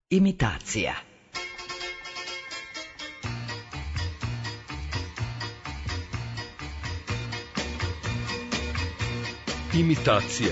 Imitacija. Imitacija.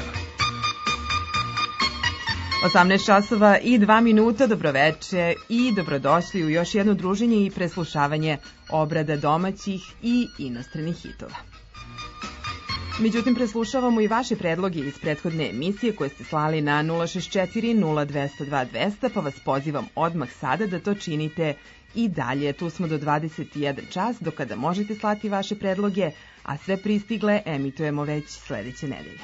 18 časova i 2 minuta, dobroveče i dobrodošli u još jedno druženje i preslušavanje obrada domaćih i inostranih hitova. Međutim, preslušavamo i vaše predloge iz prethodne emisije koje ste slali na 064 0202 200, pa vas pozivam odmah sada da to činite i dalje. Tu smo do 21 čas, do kada možete slati vaše predloge, a sve pristigle emitujemo već sledeće nedelje.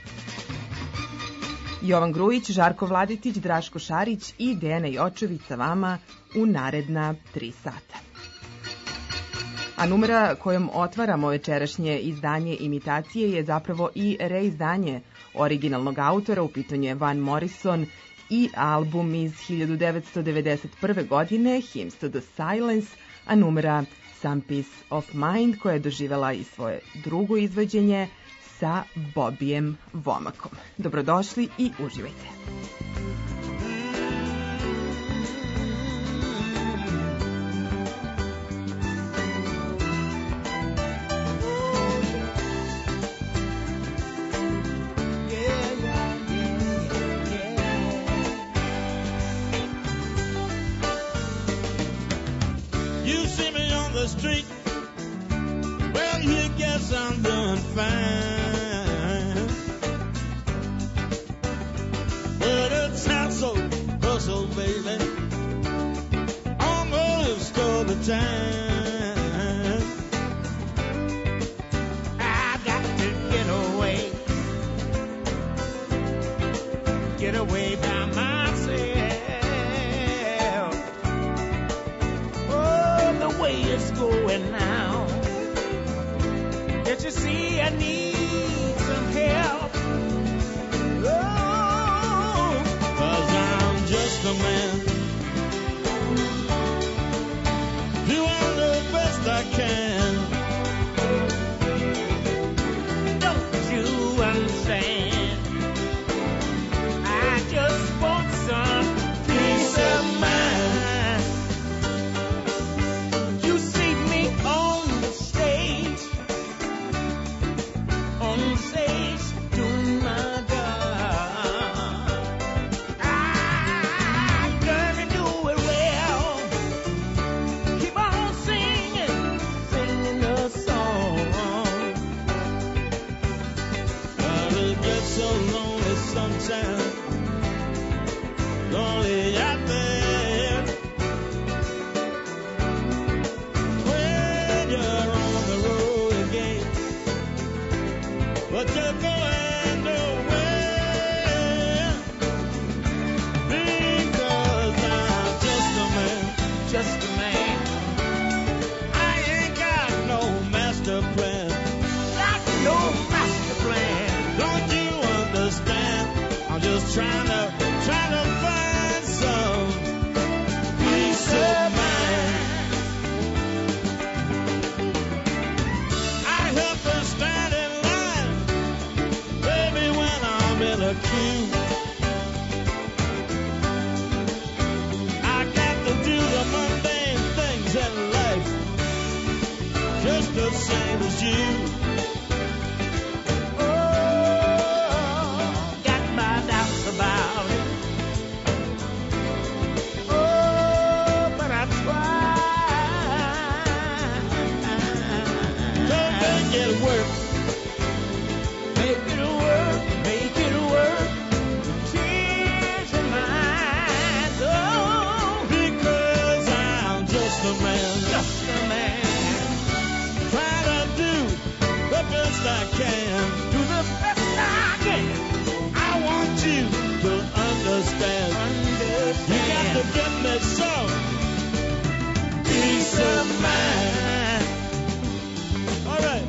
Jovan Grujić, Žarko Vladetić, Draško Šarić i Dejana Jočević sa vama u naredna 3 sata. A numera kojom otvaramo večerašnje izdanje imitacije je zapravo i reizdanje originalnog autora, u pitanju je Van Morrison i album iz 1991. godine Hymns to the Silence, a numera Some Peace of Mind, koja je doživela i svoje drugo izvođenje sa Bobijem Vomakom. Dobrodošli i uživajte. Street, well, you guess I'm doing fine, but it's not so hustle, baby, almost all the time. I got to get away by myself. It's going now. Can't you see I need some help? Oh, 'cause I'm just a man doing the best I can. Don't you understand? I just want some peace of mind. Lonely out there when you're on the road again, but you're going nowhere because I'm just a man, just a man. I ain't got no master plan, got no master plan. Don't you understand? I'm just trying to find some peace of mind. I help her stand in line, baby, when I'm in a queue. I got to do the mundane things in life, just the same as you. I can do the best I can. I want you to understand. You got to give me some peace of mind. All right.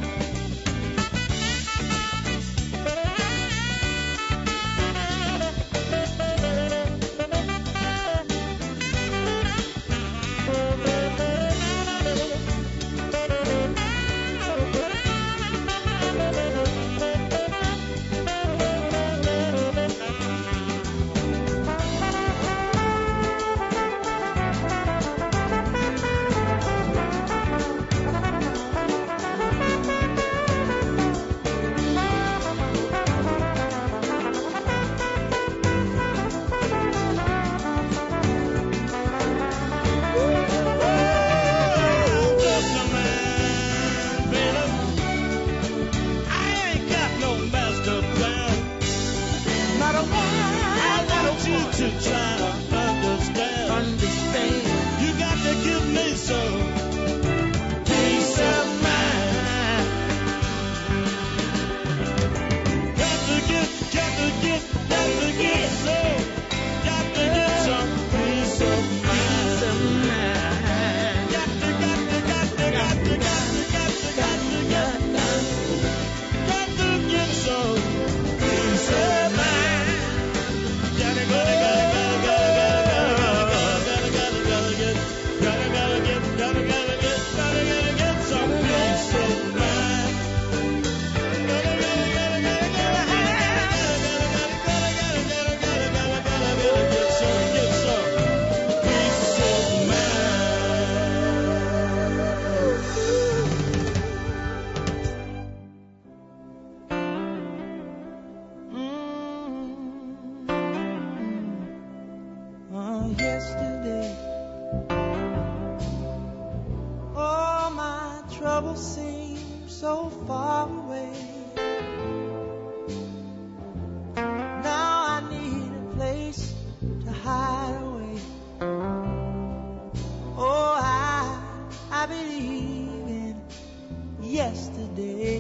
yesterday. Oh, my troubles seem so far away. Now I need a place to hide away. Oh, I believe in yesterday.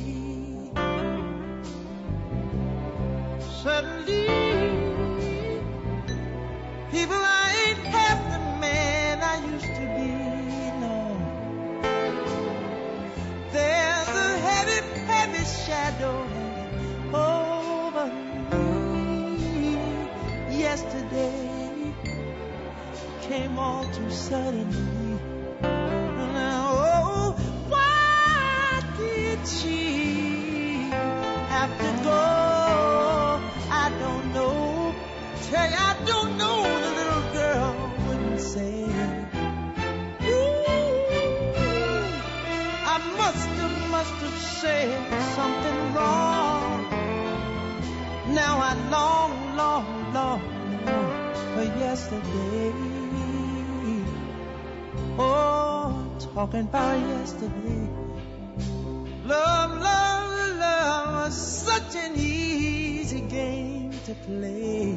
Suddenly, people, I ain't half the man I used to be, no. There's a heavy, heavy shadow over me. Yesterday came all too suddenly. Oh, why did she have to go? I don't know. Tell you, I don't know, the little girl wouldn't say. Ooh, I must have said something wrong. Now I long for yesterday. Oh, talking about yesterday. Love was such an easy game to play.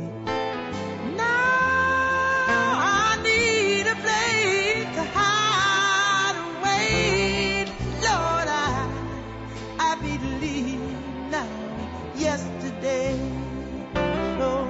Now I need a place to hide away. Lord, I believe now yesterday. Oh.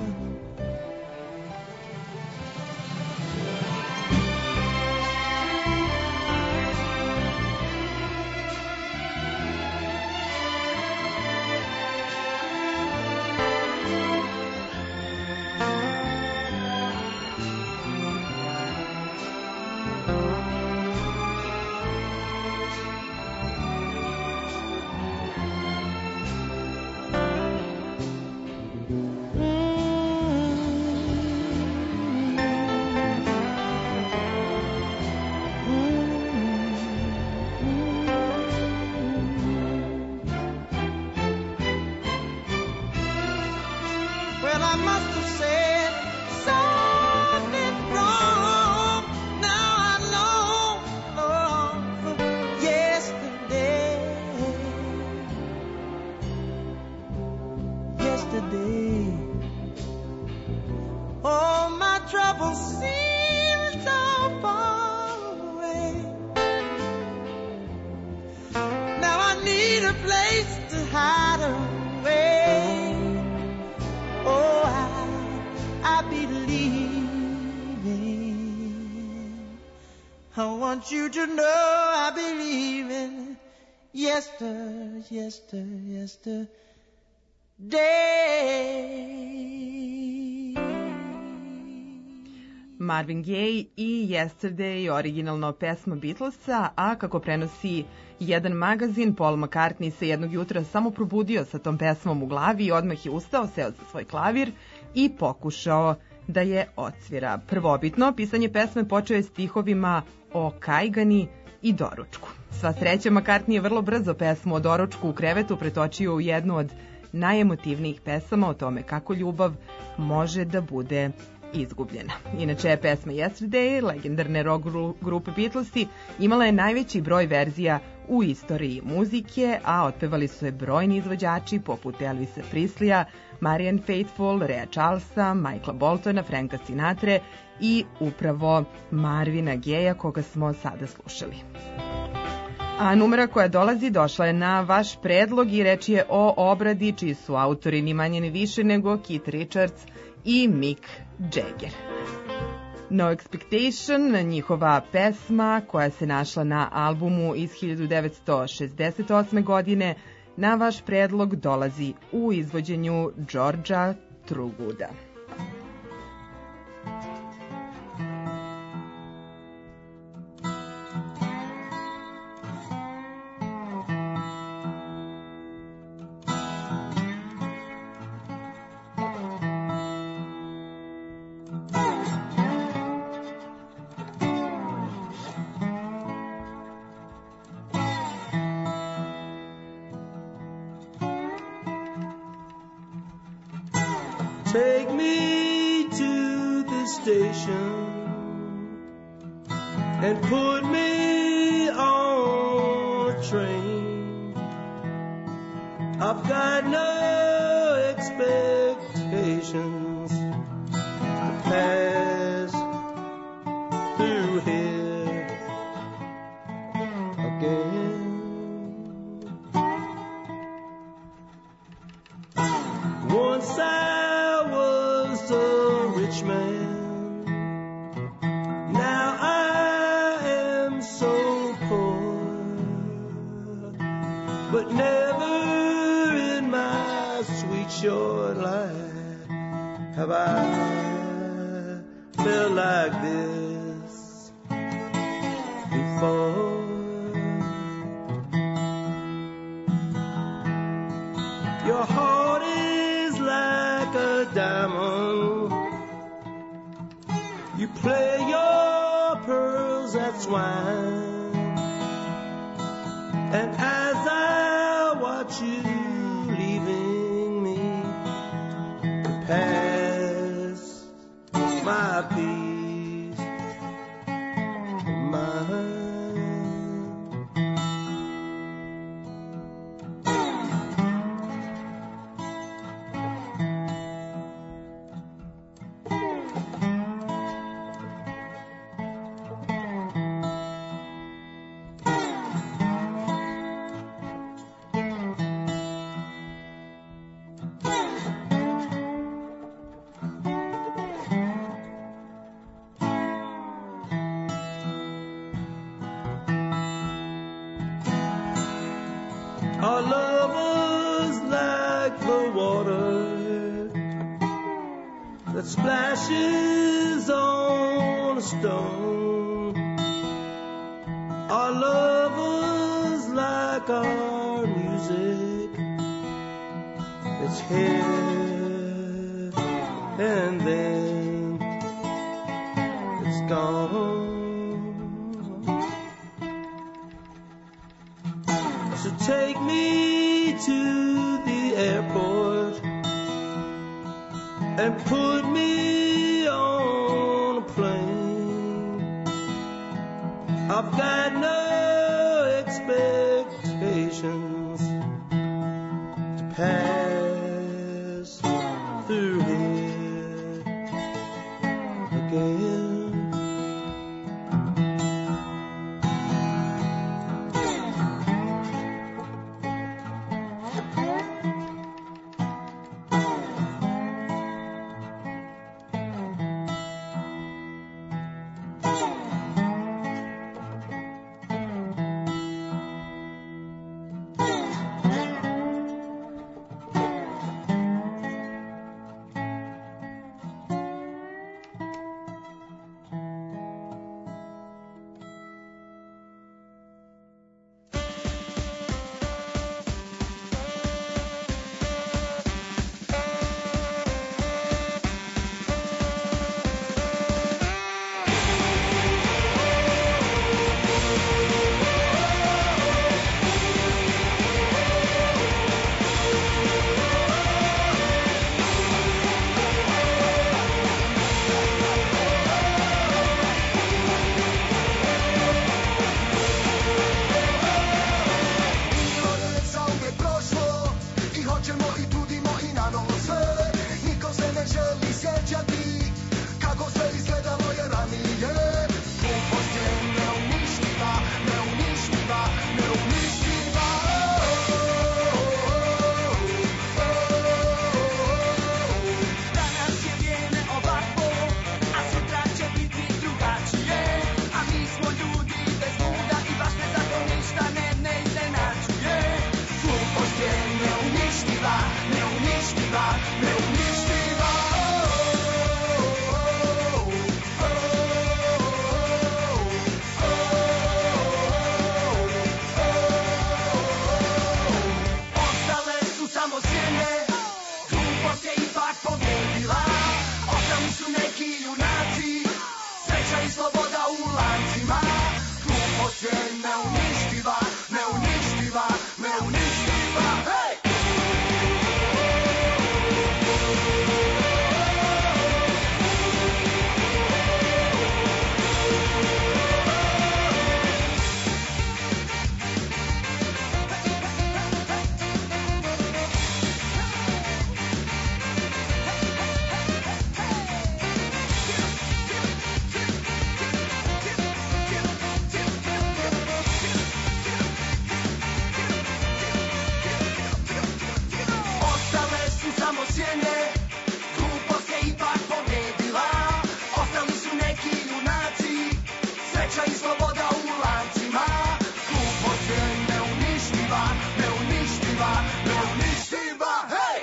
Well, I must have said something wrong. Now I long for yesterday. Oh, my troubles seem so far away. Now I need a place to hide away. Oh, I believe in. I want you to know I believe in yesterday. Marvin Gaye i Yesterday, originalno pesma Beatlesa, a kako prenosi jedan magazin, Paul McCartney se jednog jutra samo probudio sa tom pesmom u glavi i odmah je ustao, seo za svoj klavir i pokušao da je odsvira. Prvobitno, pisanje pesme počeo je stihovima o kajgani i doručku. Sva sreća, McCartney je vrlo brzo pesmu o doručku u krevetu pretočio u jednu od najemotivnijih pesama o tome kako ljubav može da bude izgubljena. Inače, pesma Yesterday, legendarne rock grupe Beatlesi, imala je najveći broj verzija u istoriji muzike, a otpevali su je brojni izvođači poput Elvisa Presleya, Marianne Faithfull, Rea Charlesa, Michaela Boltona, Franka Sinatre i upravo Marvina Gaye, koga smo sada slušali. A numera koja dolazi došla je na vaš predlog i reč je o obradi čiji su autori ni manje ni više nego Keith Richards i Mick Jagger. No Expectation, njihova pesma koja se našla na albumu iz 1968. godine, na vaš predlog dolazi u izvođenju Georgea Thorogood. Take me station and put me on a train. I've got no expectations to pass through here again. Once I was a rich man, now I am so poor, but never in my sweet short life have I felt like this before. Your heart is like a diamond. You play your pearls at swine, and as I watch you leaving me to pass my peace of mind. Our love was like the water that splashes on a stone. Our love was like our music. It's here and then it's gone. So take me to the airport and put me on a plane. I've got no expectations to pass through here again. sreća i sloboda u lancima. Glupost je neuništiva, neuništiva, neuništiva, hej!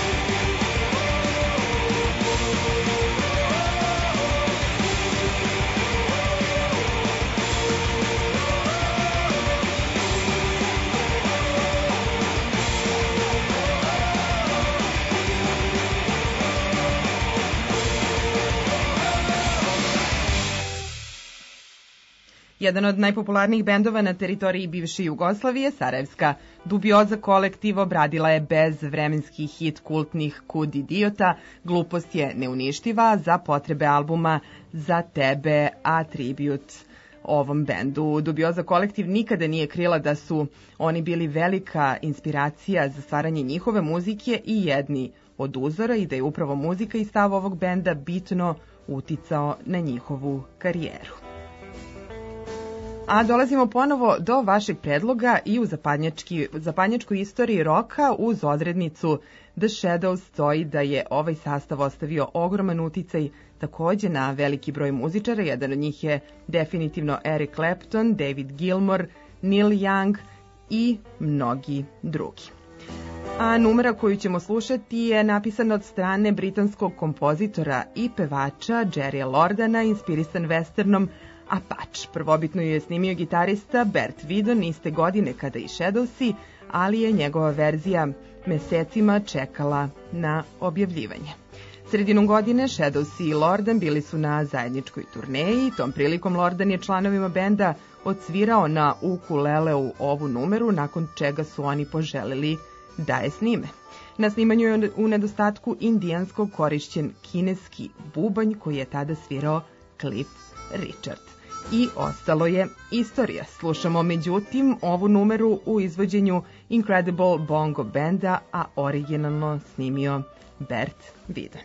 Jedan od najpopularnijih bendova na teritoriji bivše Jugoslavije, sarajevska Dubioza kolektiv, obradila je bezvremenski hit kultnih Kud idiota, Glupost je neuništiva za potrebe albuma Za tebe, a tribut ovom bendu. Dubioza kolektiv nikada nije krila da su oni bili velika inspiracija za stvaranje njihove muzike i jedni od uzora i da je upravo muzika i stav ovog benda bitno uticao na njihovu karijeru. A dolazimo ponovo do vašeg predloga i u zapadnjačkoj istoriji roka uz odrednicu The Shadows stoji da je ovaj sastav ostavio ogroman uticaj takođe na veliki broj muzičara. Jedan od njih je definitivno Eric Clapton, David Gilmour, Neil Young i mnogi drugi. A numera koju ćemo slušati je napisana od strane britanskog kompozitora i pevača Jerrya Lordana, inspirisan westernom Apache. Prvobitno je snimio gitarista Bert Vidon iste godine kada i Shadowsi, ali je njegova verzija mesecima čekala na objavljivanje. Sredinom godine Shadowsi i Lordan bili su na zajedničkoj turneji. Tom prilikom Lordan je članovima benda odsvirao na ukuleleu ovu numeru, nakon čega su oni poželeli da je snime. Na snimanju je u nedostatku indijanskog korišćen kineski bubanj koji je tada svirao Cliff Richard. I ostalo je istorija. Slušamo međutim ovu numeru u izvođenju Incredible Bongo Banda, a originalno snimio Bert Vidon.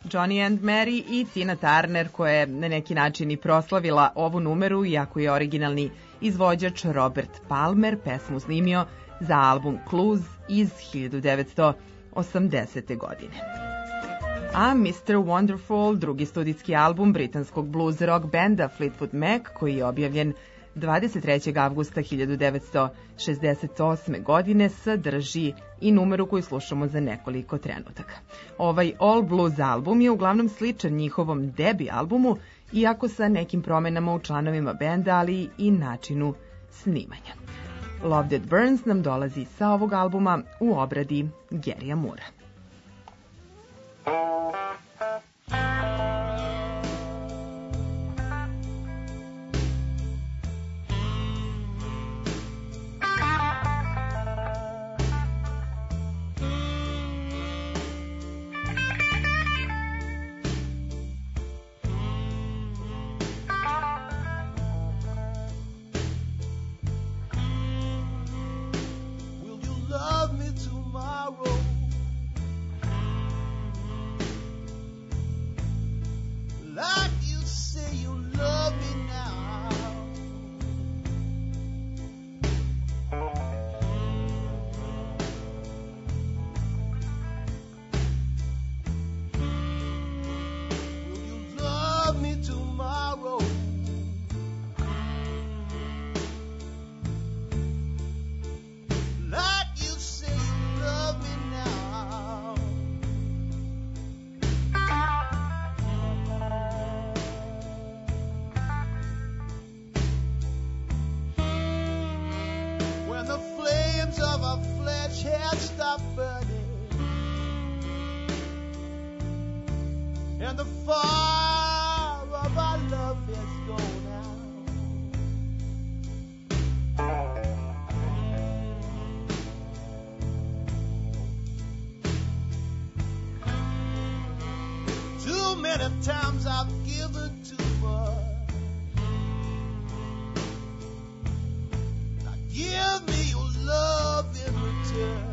Johnny and Mary i Tina Turner, koja je na neki način i proslavila ovu numeru, iako je originalni izvođač Robert Palmer pesmu snimio za album Clues iz 1980. godine. A Mr. Wonderful, drugi studijski album britanskog blues rock benda Fleetwood Mac, koji je objavljen 23. avgusta 1968. godine, sadrži i numeru koju slušamo za nekoliko trenutaka. Ovaj all blues album je uglavnom sličan njihovom debi albumu, iako sa nekim promenama u članovima benda, ali i načinu snimanja. Love That Burns nam dolazi sa ovog albuma u obradi Garyja Moorea. And the fire of our love has gone out. Too many times I've given too much. Now give me your love in return.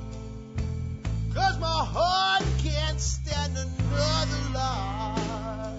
Stand another lie.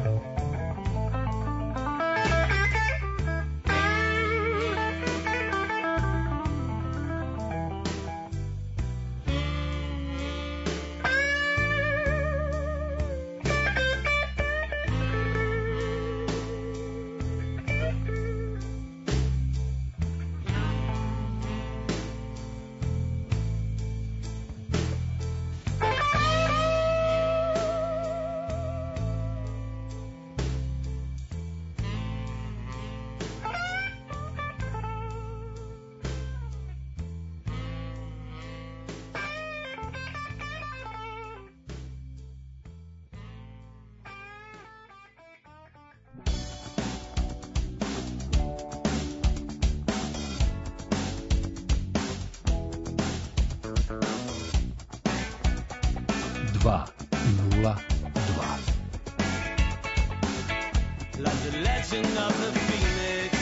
Like the legend of the phoenix,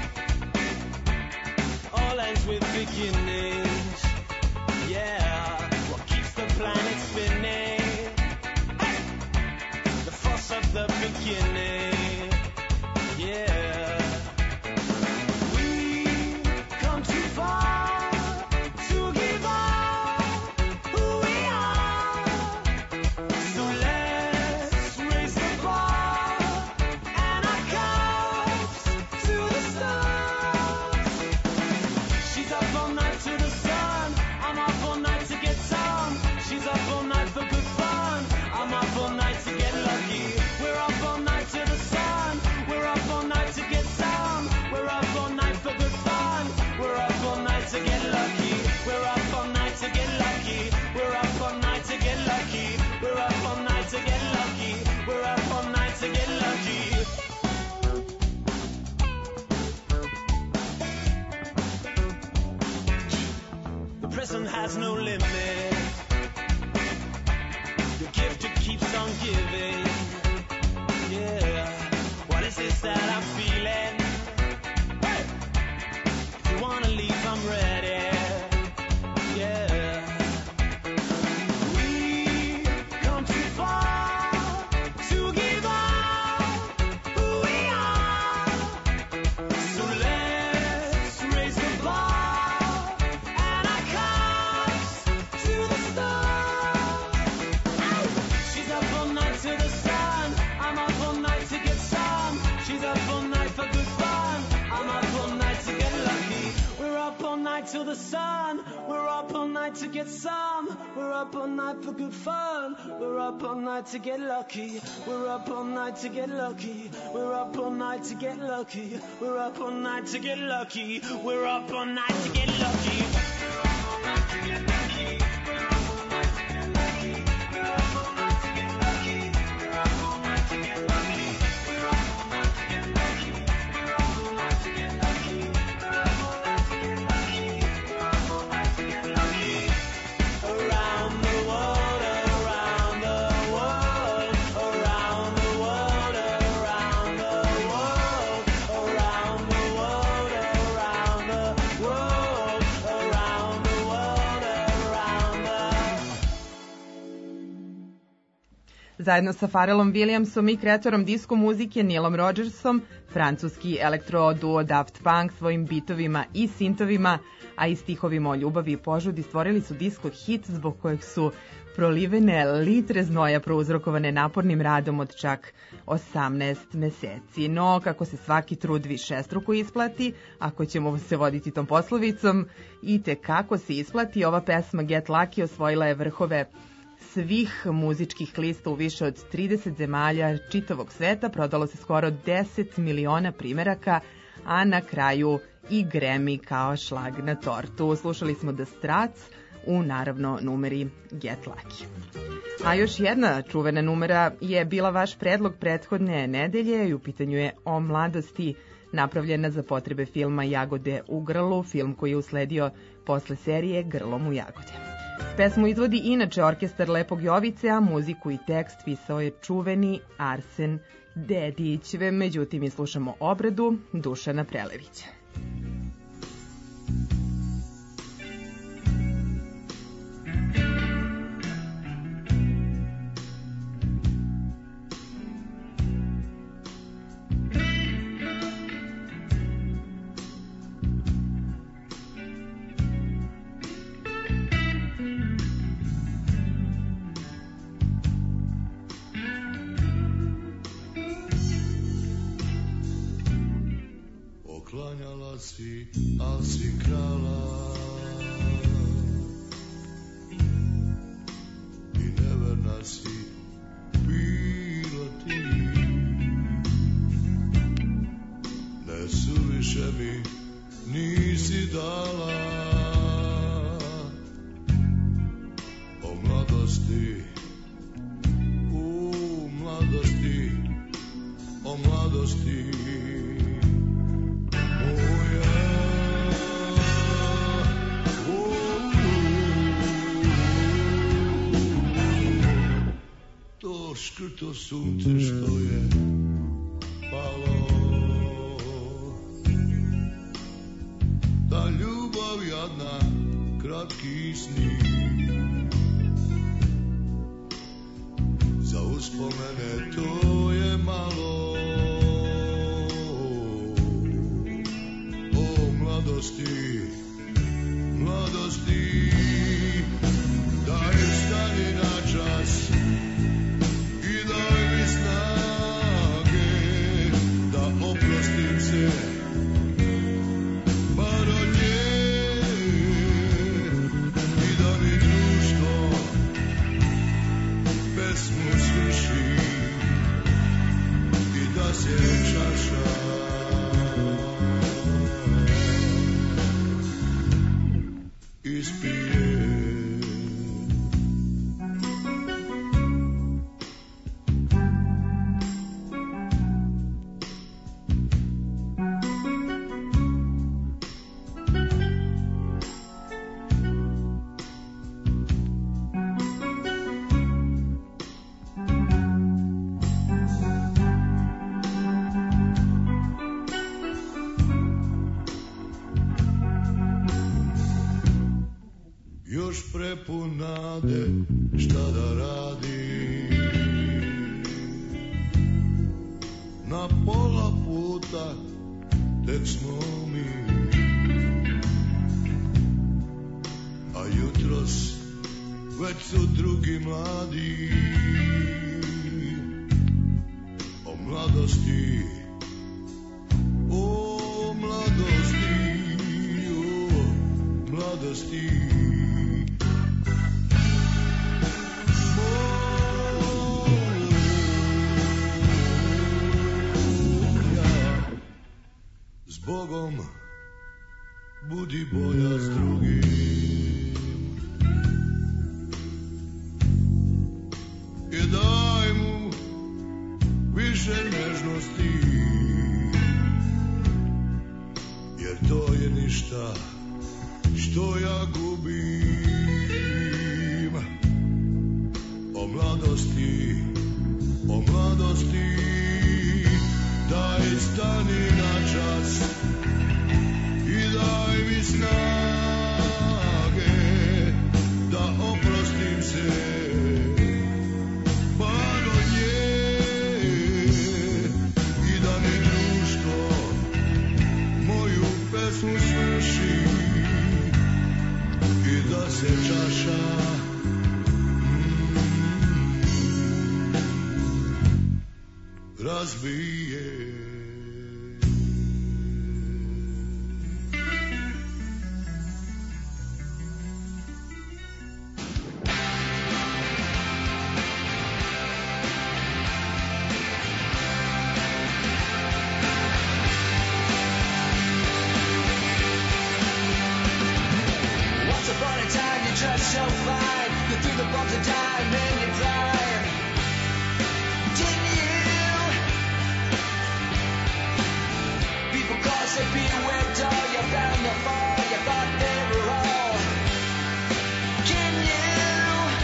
all ends with beginnings. Yeah, what keeps the planet spinning? The force of the beginning. Yeah, we come too far to give up who we are. So let's raise the bar and our cups to the stars. She's up all night to the sun. I'm up all night to get some. She's up all night for good fun. I'm up all night to get lucky. We're up all night to the sun. We're up all night to get some. We're up all night for good fun. We're up all night to get lucky. We're up all night to get lucky. We're up all night to get lucky. We're up all night to get lucky. We're up all night to get lucky. The prison has no limit. The gift it keeps on giving. Yeah, what is this that I'm feeling? Hey! If you wanna leave, I'm ready. Yeah, we come too far to give up who we are. So let's raise the bar and our cups to the stars. She's up all night to the sun. I'm up all night to get some. She's up all night for good fun. I'm up all night to get lucky. We're up all night till the sun. We're up all night to get some. We're up all night for good fun. We're up all night to get lucky. We're up all night to get lucky. We're up all night to get lucky. We're up all night to get lucky. We're up all night to get lucky. Around the world, around the world, around the world, around the world, around the world, around the world, around the world, around the... Zajedno sa Pharrellom Williamsom i kreatorom disko muzike Neilom Rodgersom, francuski elektroduo Daft Punk svojim bitovima i sintovima, a i stihovima o ljubavi i požudi stvorili su disko hit zbog kojeg su prolivene litre znoja prouzrokovane napornim radom od čak 18 meseci. No, kako se svaki trud višestruko isplati, ako ćemo se voditi tom poslovicom, i te kako se isplati, ova pesma Get Lucky osvojila je vrhove svih muzičkih lista u više od 30 zemalja čitavog sveta, prodalo se skoro 10 miliona primeraka, a na kraju i Grammy kao šlag na tortu. Slušali smo The Struts u naravno numeri Get Lucky. A još jedna čuvena numera je bila vaš predlog prethodne nedelje i u pitanju je O mladosti, napravljena za potrebe filma Jagode u grlu, film koji je usledio posle serije Grlom u jagode. Pesmu izvodi inače orkestar Lepog Jovice, a muziku i tekst pisao je čuveni Arsen Dedić. Međutim, mi slušamo obradu Dušana Prelevića. si, al si krala i neverna si bila ti. Ne suviše mi nisi dala o mladosti, u mladosti, o mladosti moja. To škrto sunce što je palo, ta ljubav jadna, kratki sni, za uspomene to je malo. O mladosti, mladosti, daj stani na čas i daj mi snage da oprostim se bar od nje i da mi društvo pesmu svrši i da se čaša ispije. Još prepun nade, šta da radi, na pola puta tek smo mi, a jutros već su drugi mladi. O mladosti, o mladosti, o mladosti. Bogom, budi bolja s drugim i daj mu više nežnosti, jer to je ništa što ja gubim. O mladosti, o mladosti, daj stani na čas i daj mi snage da oprostim se bar od nje i da mi društvo moju pesmu svrši i da se čaša razbije. So fine, you threw the bumps of time and you cried. Didn't you? People call, say beware, doll, you're bound to fall. You thought they were all. Can you?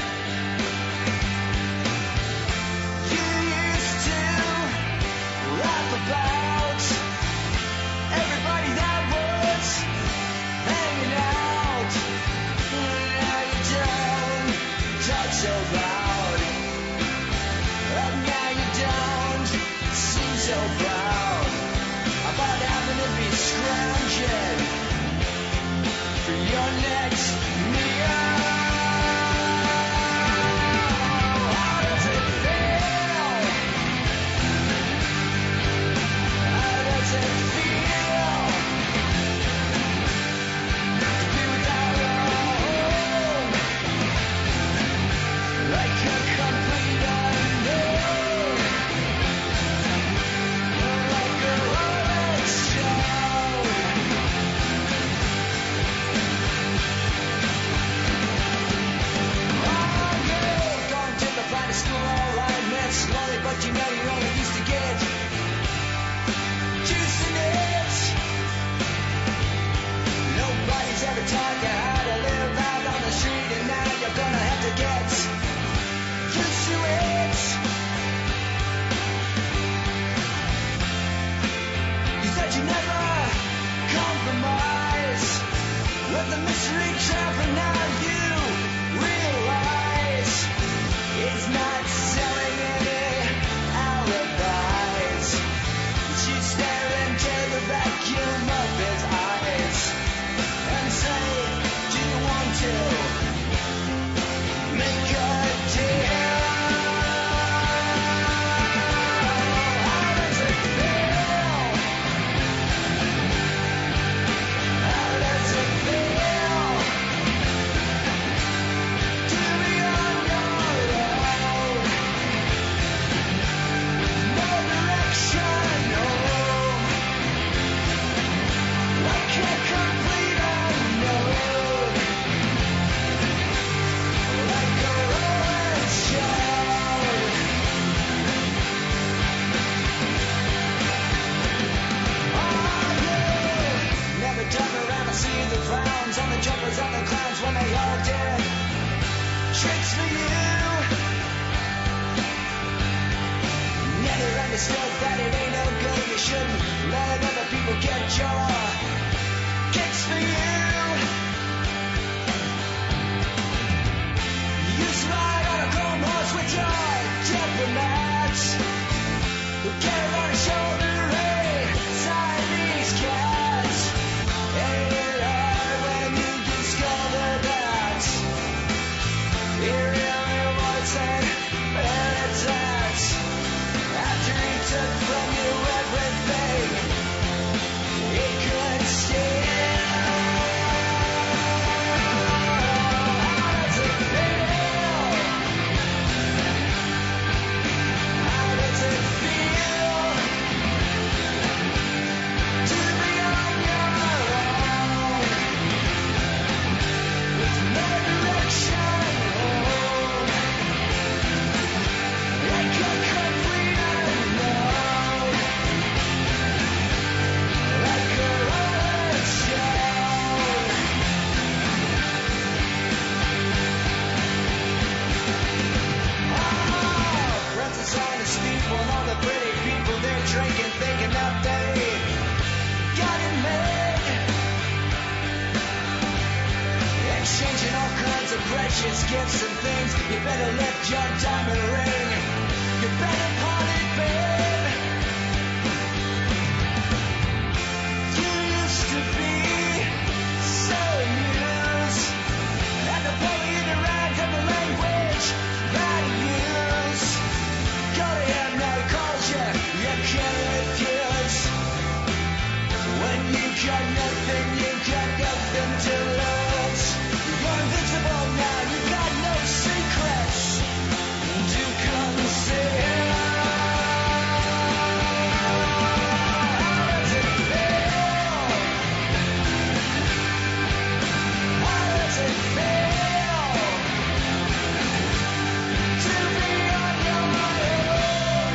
You used to laugh about everybody that was hanging out. Now you don't talk so loud. Now you don't seem so proud about having to be scrounging for your next meal. How does it feel? How does it feel? understood that it ain't no good. You shouldn't let other people get your kicks for you. You used to ride on a chrome horse with your diplomats who carried on his shoulder a Siamese cat. Ain't it hard when you discover that he really wasn't penitent after he took from you everything he could steal? How does it feel? How does it feel to be on your own with no direction home, like a complete unknown, like a rolling stone? Princess on the steeple and all the pretty people, they're drinking, thinking that they got it made, exchanging all kinds of precious gifts and things. You better lift your diamond ring, you better pawn it, babe. You used to be so amused at the poet derived from the language that you use. Go to him now, he calls you, you can't refuse. When you got nothing, you got nothing to lose. You're invincible now, you got no secrets to conceal. How does it feel? How does it feel to be on your own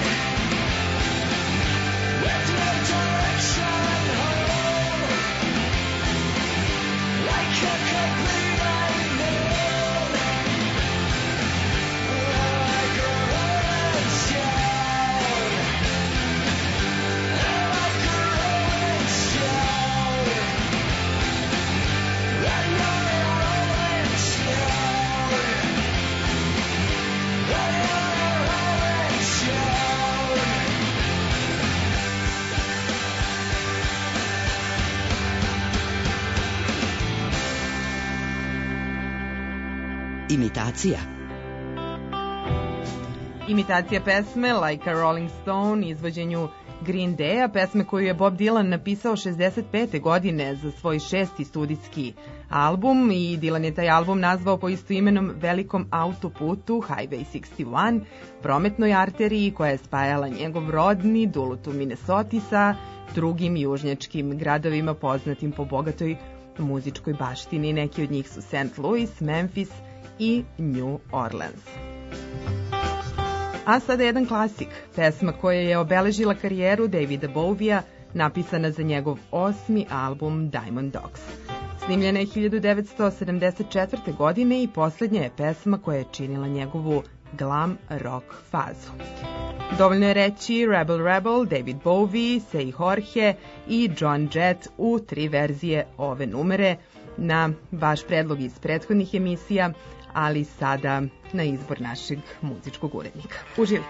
with no direction home, like a complete unknown, like a rolling stone, like a rolling stone, like a rolling stone, like a rolling stone. Imitacija. Imitacija pesme Like a Rolling Stone, izvođenju Green Day-a, pesme koju je Bob Dylan napisao 65. godine za svoj 6. studijski album, i Dylan je taj album nazvao po istoimenom velikom autoputu Highway 61, prometnoj arteriji koja je spajala njegov rodni Duluth u Minnesoti sa drugim južnjačkim gradovima poznatim po bogatoj muzičkoj baštini. Neki od njih su St. Louis, Memphis i New Orleans. A sada jedan klasik, pesma koja je obeležila karijeru Davida Bowie-a, napisana za njegov 8. album Diamond Dogs. Snimljena je 1974. godine i poslednja je pesma koja je činila njegovu glam rock fazu. Dovoljno je reći Rebel Rebel, David Bowie, Say Jorge i John Jett u 3 verzije ove numere na vaš predlog iz prethodnih emisija, ali sada na izbor našeg muzičkog urednika. Uživajte!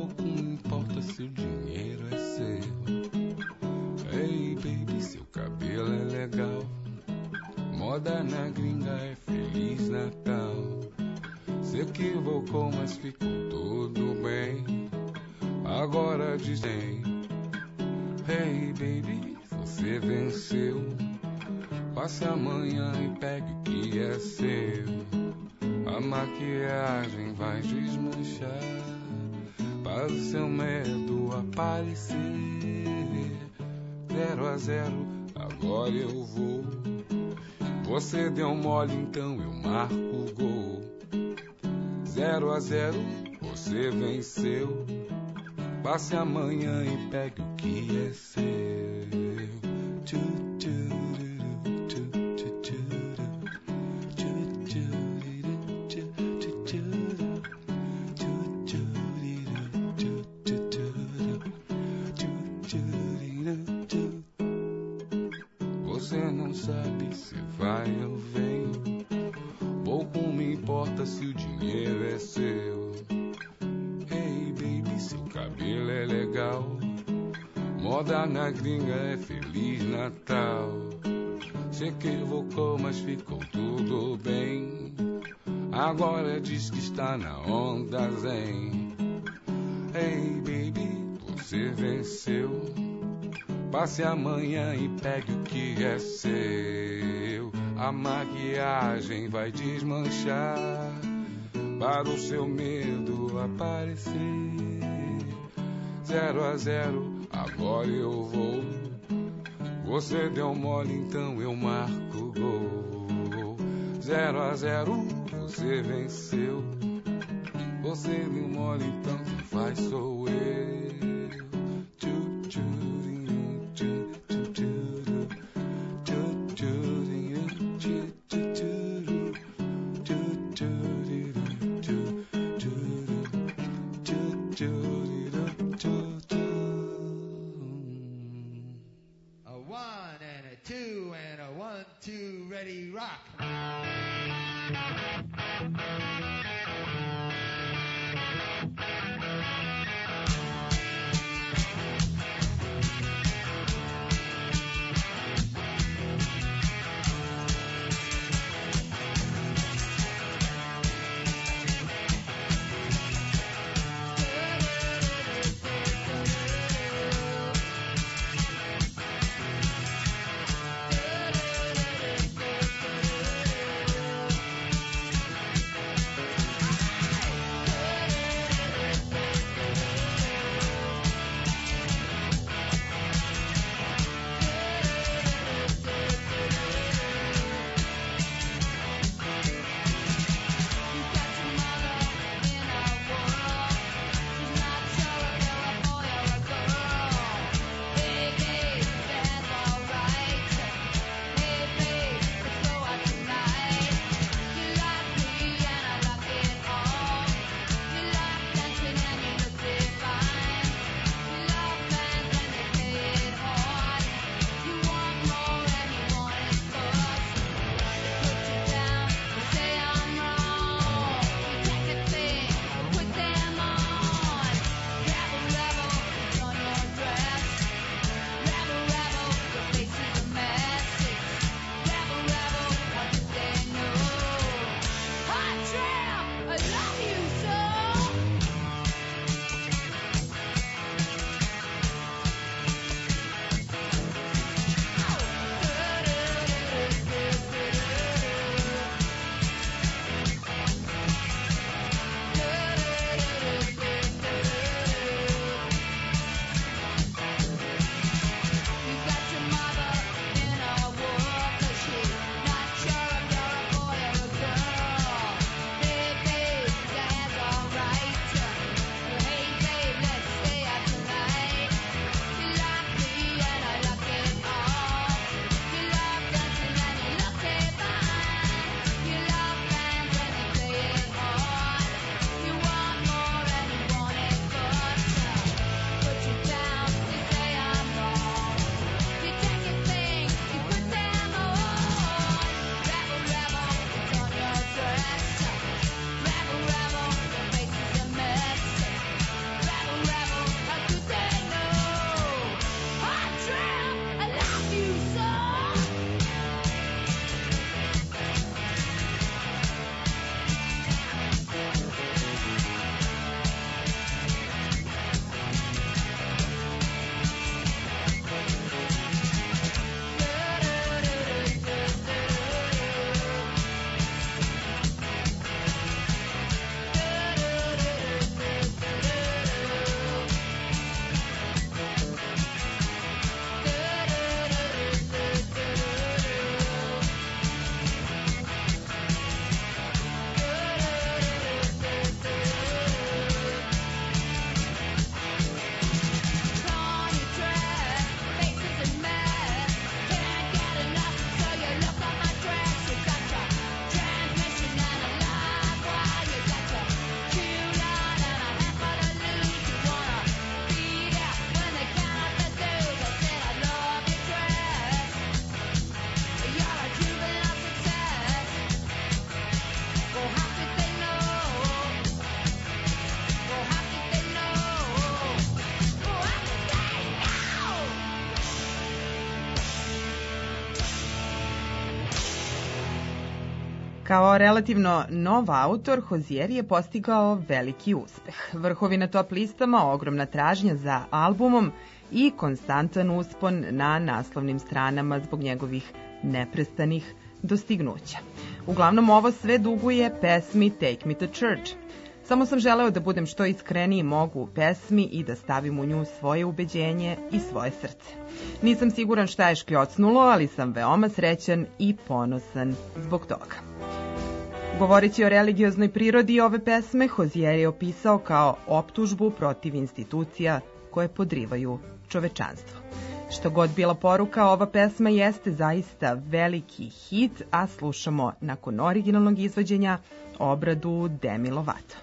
pouco me importa se o dinheiro é seu. Ei, baby, seu cabelo é legal. Moda na gringa é Feliz Natal. Se equivocou, mas ficou tudo bem. Agora dizem: hey, baby, você venceu. Passe amanhã e pegue o que é seu. A maquiagem vai desmanchar para o seu medo aparecer. 0-0, agora eu vou. Você deu mole, então eu marco o gol. 0-0, você venceu. Passe amanhã e pegue o que é seu. Você não sabe se vai ou vem. Pouco me importa se o dinheiro é seu. Hey, baby, seu cabelo é legal. Moda na gringa é Feliz Natal. Se equivocou, mas ficou tudo bem. Agora diz que está na onda zen. Hey, baby, você venceu. Passe amanhã e pegue o que é seu. A maquiagem vai desmanchar para o seu medo aparecer. 0-0, agora eu vou. Você deu mole, então eu marco o gol. 0-0, você venceu. Você deu mole, então quem faz sou eu. A 1 and a 2 and a 1, 2, ready, rock. Kao relativno nov autor, Hozier je postigao veliki uspeh. Vrhovi na top listama, ogromna tražnja za albumom i konstantan uspon na naslovnim stranama zbog njegovih neprestanih dostignuća. Uglavnom ovo sve duguje pesmi Take Me to Church. Samo sam želeo da budem što iskreniji mogu u pesmi i da stavim u nju svoje ubeđenje i svoje srce. Nisam siguran šta je škljocnulo, ali sam veoma srećan i ponosan zbog toga. Govoreći o religioznoj prirodi ove pesme, Hozier je opisao kao optužbu protiv institucija koje podrivaju čovečanstvo. Što god bila poruka, ova pesma jeste zaista veliki hit, a slušamo nakon originalnog izvođenja obradu Demi Lovato.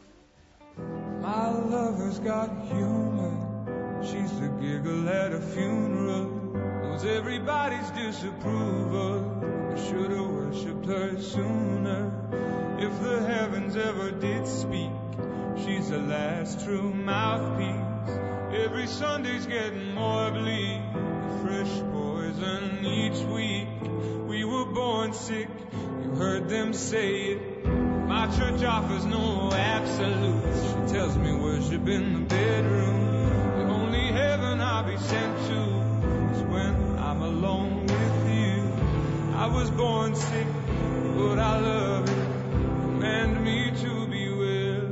My lover's got humor. She's the giggle at a funeral. Knows everybody's disapproval. I should have worshipped her sooner. If the heavens ever did speak, she's the last true mouthpiece. Every Sunday's getting more bleak. Fresh poison each week. We were born sick. You heard them say it. My church offers no absolutes. She tells me worship in the bedroom. The only heaven I'll be sent to is when I'm alone with you. I was born sick, but I love it. Command me to be well.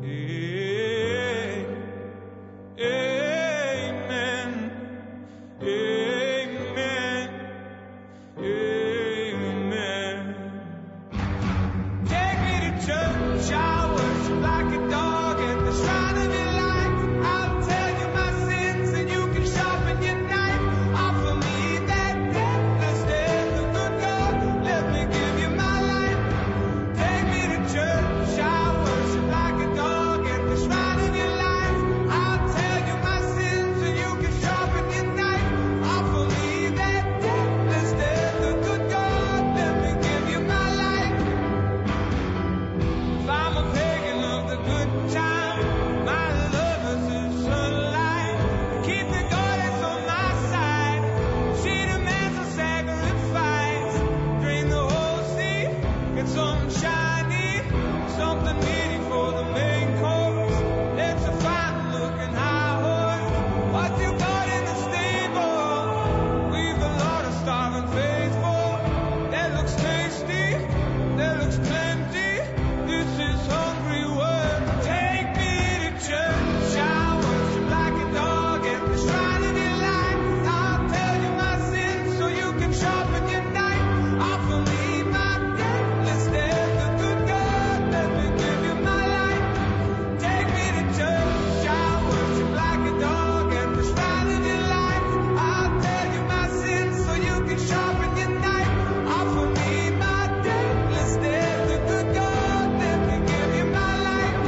Amen. Amen. Amen. Take me to church, I worship like a dog at the shrine of your life. I'll tell you my sins and you can sharpen your knife. Offer me that deathless death of good God. Let me give you my life. Take me to church, I worship like a dog at the shrine of your life. I'll tell you my sins and you can sharpen your knife. Offer me that deathless death of good God. Let me give you my life. If I'm a pagan of the good time, my lover's the sunlight. Keep the goddess on my side. She demands a sacrifice. Drain the whole sea, get something shiny, something meaty for the main course. It's a fine-looking high horse. What you got in the stable? We've a lot of starving faithful. That looks tasty, that looks plenty. This is hungry work. Take me to church. I worship like a dog at the shrine of your life. I'll tell you my sins so you can sharpen your knife. Offer me my deathless death, the good God. Let me give you my life. Take me to church. I worship like a dog at the shrine of your life. I'll tell you my sins so you can sharpen your knife. Offer me my deathless death, the good God. Let me give you my life.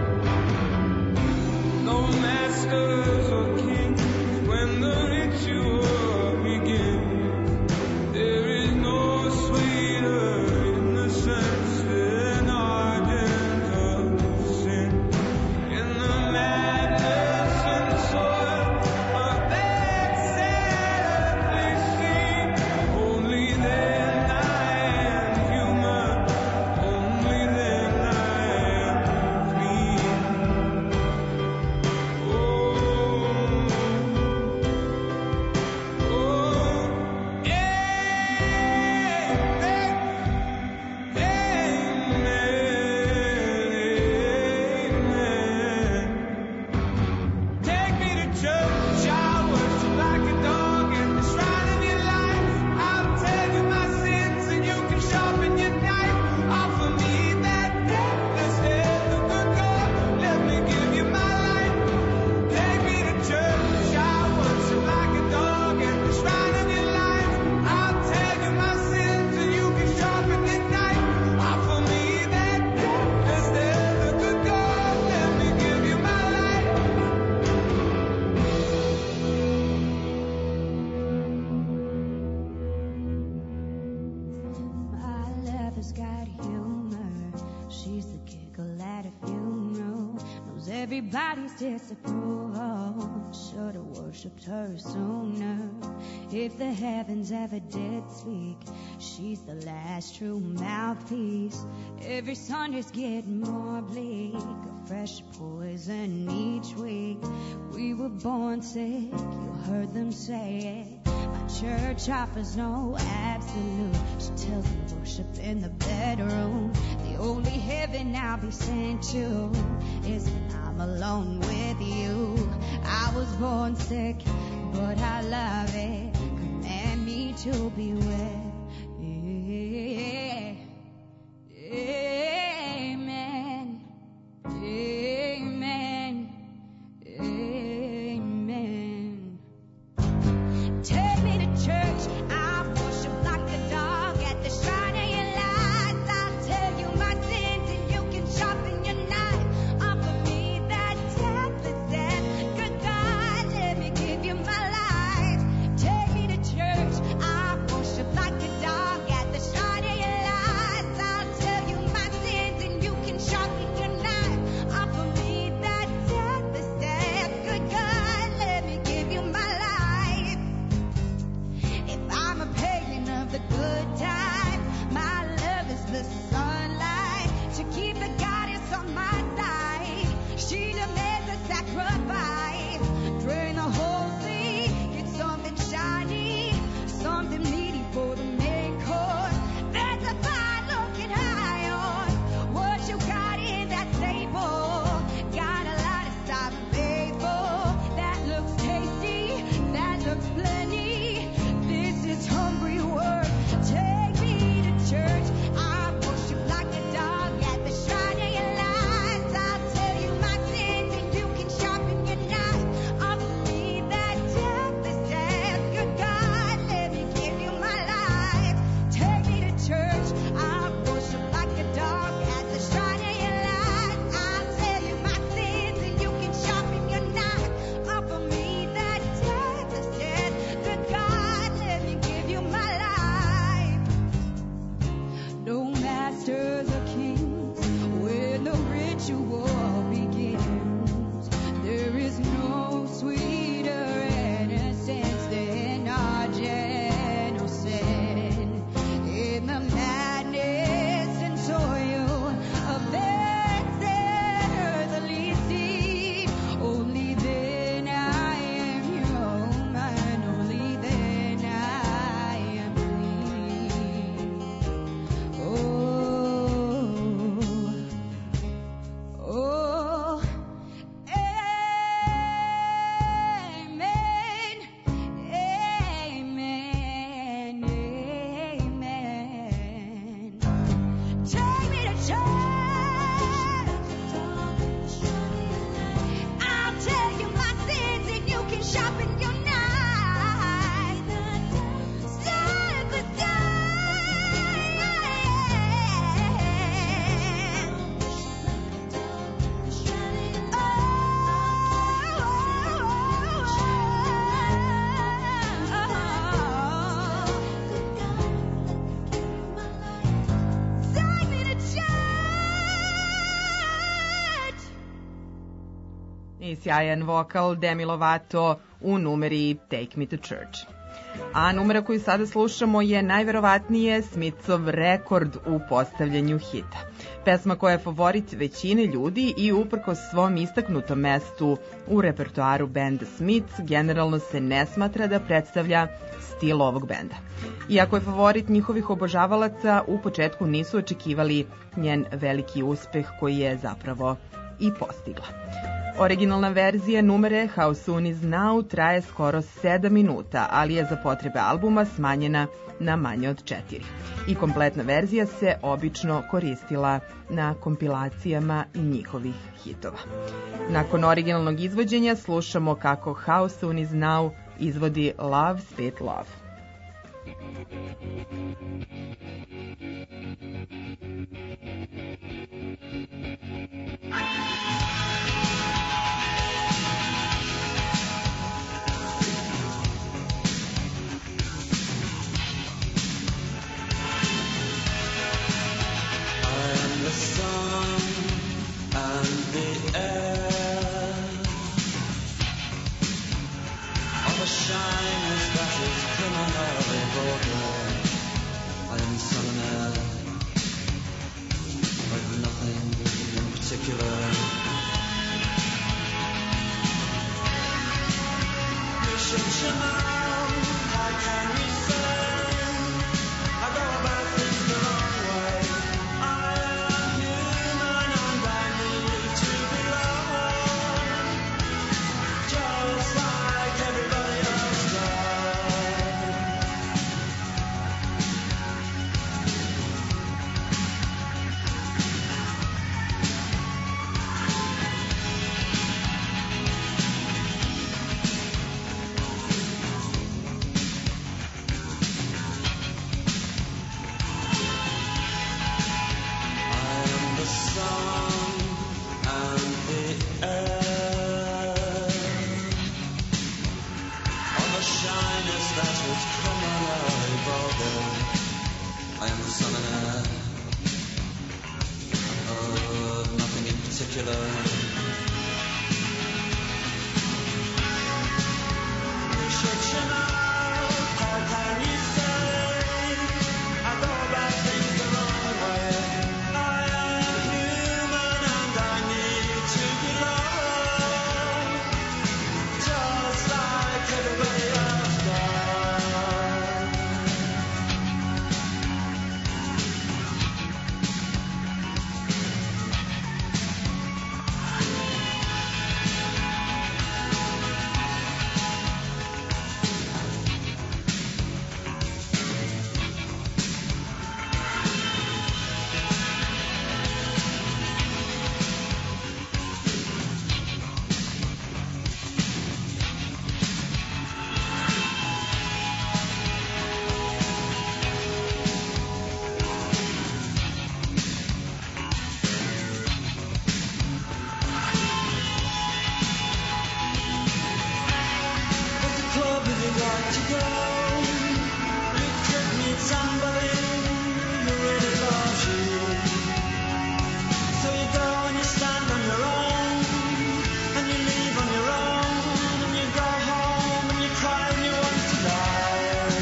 No masters or kings when the ritual begins. There is no sweeter innocence than ardent of sin. In the madness and soil of that sadly scene, only then I am human. Only then I am clean. Oh, amen. Take me to church, I worship like a dog at the shrine of your life. I'll tell you my sins and you can sharpen your knife. Offer me that deathless death, the good God. Let me give you my life. Take me to church, I worship like a dog at the shrine of your life. I'll tell you my sins and you can sharpen your knife. Offer me that deathless death, the good God. Let me give you my life. My lover's got humor. She's the giggle at a funeral. Knows everybody's disapproval. Should've worshipped worshipped her sooner. If the heavens ever did speak, she's the last true mouthpiece. Every Sunday's getting more bleak, a fresh poison each week. We were born sick, you heard them say it. My church offers no absolute. She tells me worship in the bedroom. The only heaven I'll be sent to is when I'm alone with you. I was born sick, but I love it. Command me to be with. Amen. Amen. Amen. Take me to church. I'll worship like a dog at the shrine of your lights. I'll tell you my sins and you can sharpen your knife. Offer me that deathless death. Good God, let me give you my life. Take me to church. I'll worship like a dog at the shrine of your lights. I'll tell you my sins and you can sharpen your knife. Offer me that deathless death. Good God, let me give you my life. If I'm a pagan of the good times, my love is the sunlight to keep the goddess on my side. She demands a sacrifice. Drain the whole thing, get something shiny, something meaty for the main course. There's a fire looking high on what you got in that table. Got a lot of sovereign faithful. That looks tasty, that looks plenty. This is hungry work. Take me to church. I worship like a dog at the shrine of your lights. I'll tell you my sins and you can sharpen your knife. Offer me that deathless death. Good God, let me give you my life. Take me to church. I worship like a dog at the shrine of your lights. I'll tell you my sins and you can sharpen your knife. Offer me that deathless death. Good God, let me give you my life. No masters or kings when the ritual begins. There is no sweeter innocence than our gentle sin. In the madness and toil of this earthly seed, only then I am human, only then I am clean. Oh, amen, amen, amen. Take me to church. I'll tell you my sins and you can sharpen your knife. Start the Take me to church. I sjajan vokal Demi Lovato u numeri Take Me to Church. A numera koju sada slušamo je najverovatnije Smithsov rekord u postavljanju hita. Pesma koja je favorit većine ljudi i uprkos svom istaknutom mestu u repertoaru benda Smiths, generalno se ne smatra da predstavlja stil ovog benda. Iako je favorit njihovih obožavalaca, u početku nisu očekivali njen veliki uspeh koji je zapravo i postigla. Originalna verzija numere How Soon Is Now traje skoro 7 minuta, ali je za potrebe albuma smanjena na manje od 4. I kompletna verzija se obično koristila na kompilacijama njihovih hitova. Nakon originalnog izvođenja slušamo kako How Soon Is Now izvodi Love Spit Love. The sun and the air. shyness that is criminally vulgar. I am summoner of nothing in particular. You should know, how can you say I go about things the wrong way? I am human and I need to be loved, just like everybody else does. I am the sun and the air of a shyness that is criminally vulgar. I am the sun and air of nothing in particular. You should know, how can you say I go about things the wrong way? I am human and I need to be loved, just like everybody else does. What's the club if you'd like to go? You could meet somebody who really loves you. So you go and you stand on your own, and you leave on your own, and you go home and you cry and you want to die.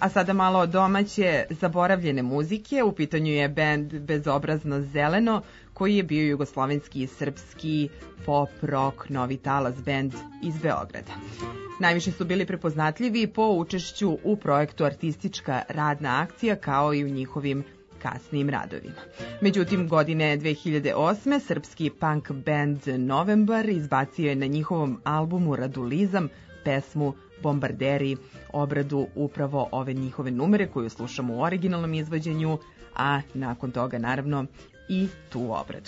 A sada malo domaće zaboravljene muzike. U pitanju je bend Bezobrazno zeleno, koji je bio jugoslovenski i srpski pop, rock, novi talas bend iz Beograda. Najviše su bili prepoznatljivi po učešću u projektu Artistička radna akcija, kao i u njihovim kasnijim radovima. Međutim, godine 2008. srpski punk band Novembar izbacio je na njihovom albumu Radulizam pesmu Bombarderi, obradu upravo ove njihove numere koju slušamo u originalnom izvođenju, a nakon toga naravno i tu obradu.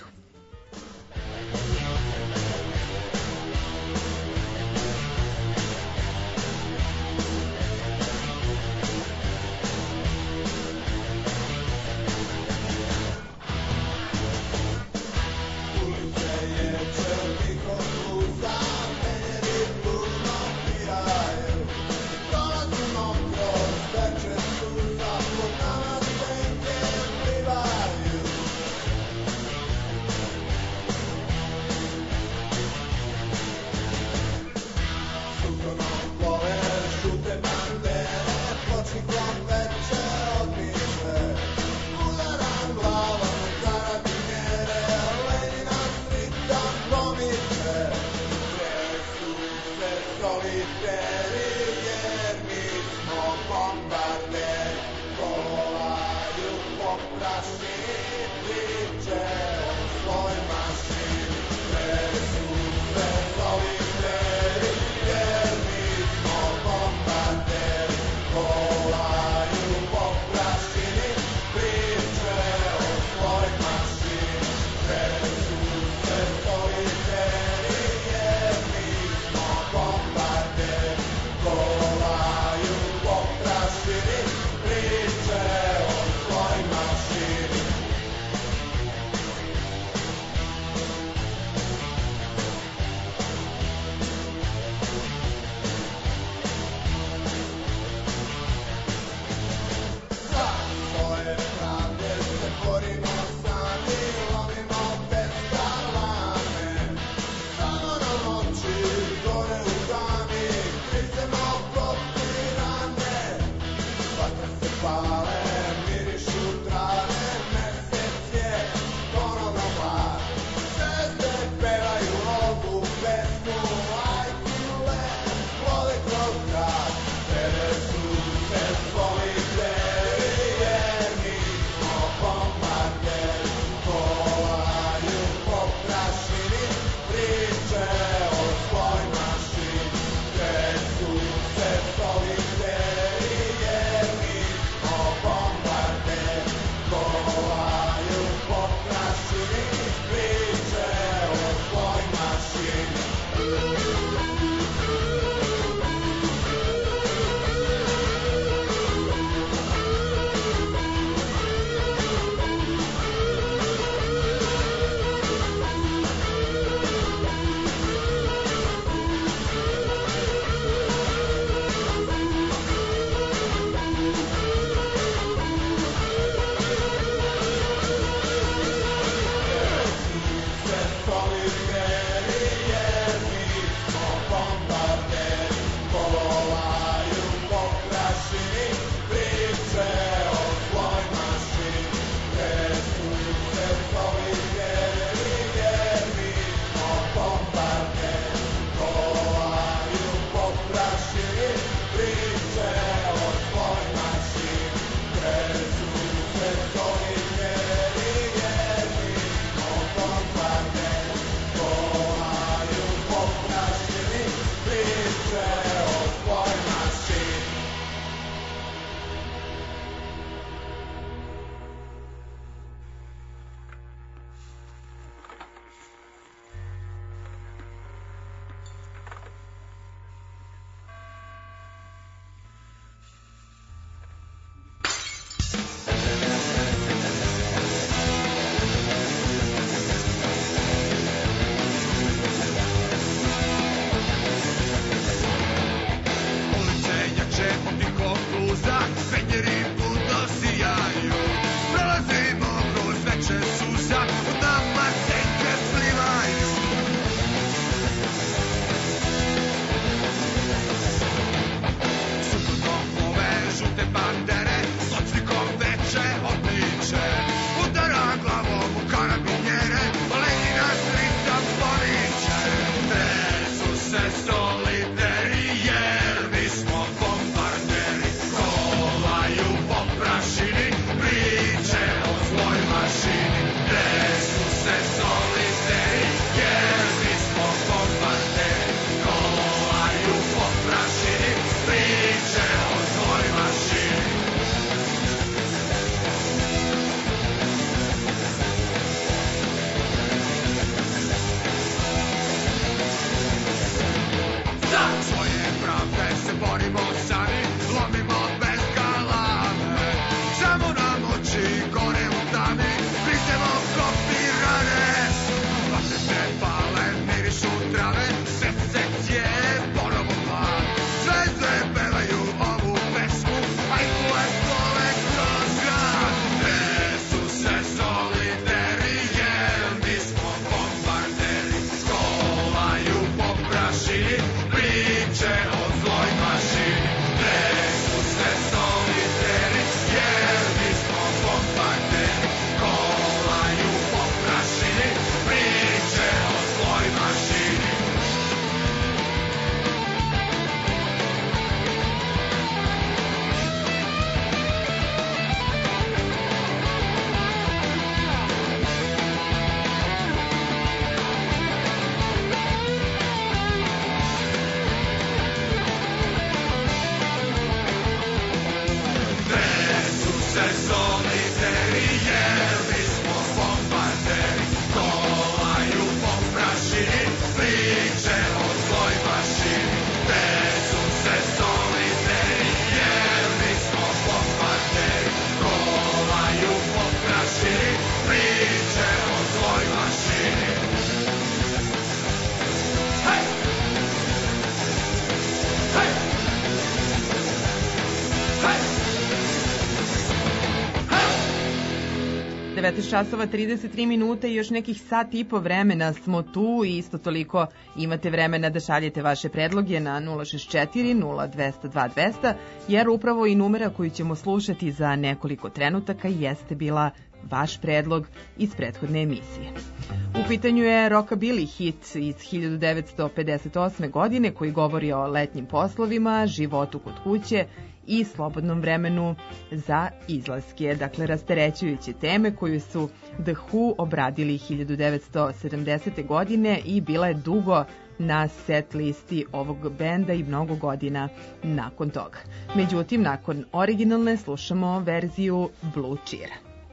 19 časova 33 minute i još nekih sat i po vremena smo tu i isto toliko imate vremena da šaljete vaše predloge na 064 0200 2200, jer upravo i numera koju ćemo slušati za nekoliko trenutaka jeste bila vaš predlog iz prethodne emisije. U pitanju je rockabilly hit iz 1958. godine koji govori o letnjim poslovima, životu kod kuće i slobodnom vremenu za izlaske. Dakle, rasterećujuće teme koju su The Who obradili 1970. godine i bila je dugo na set listi ovog benda i mnogo godina nakon toga. Međutim, nakon originalne slušamo verziju Blue Cheer.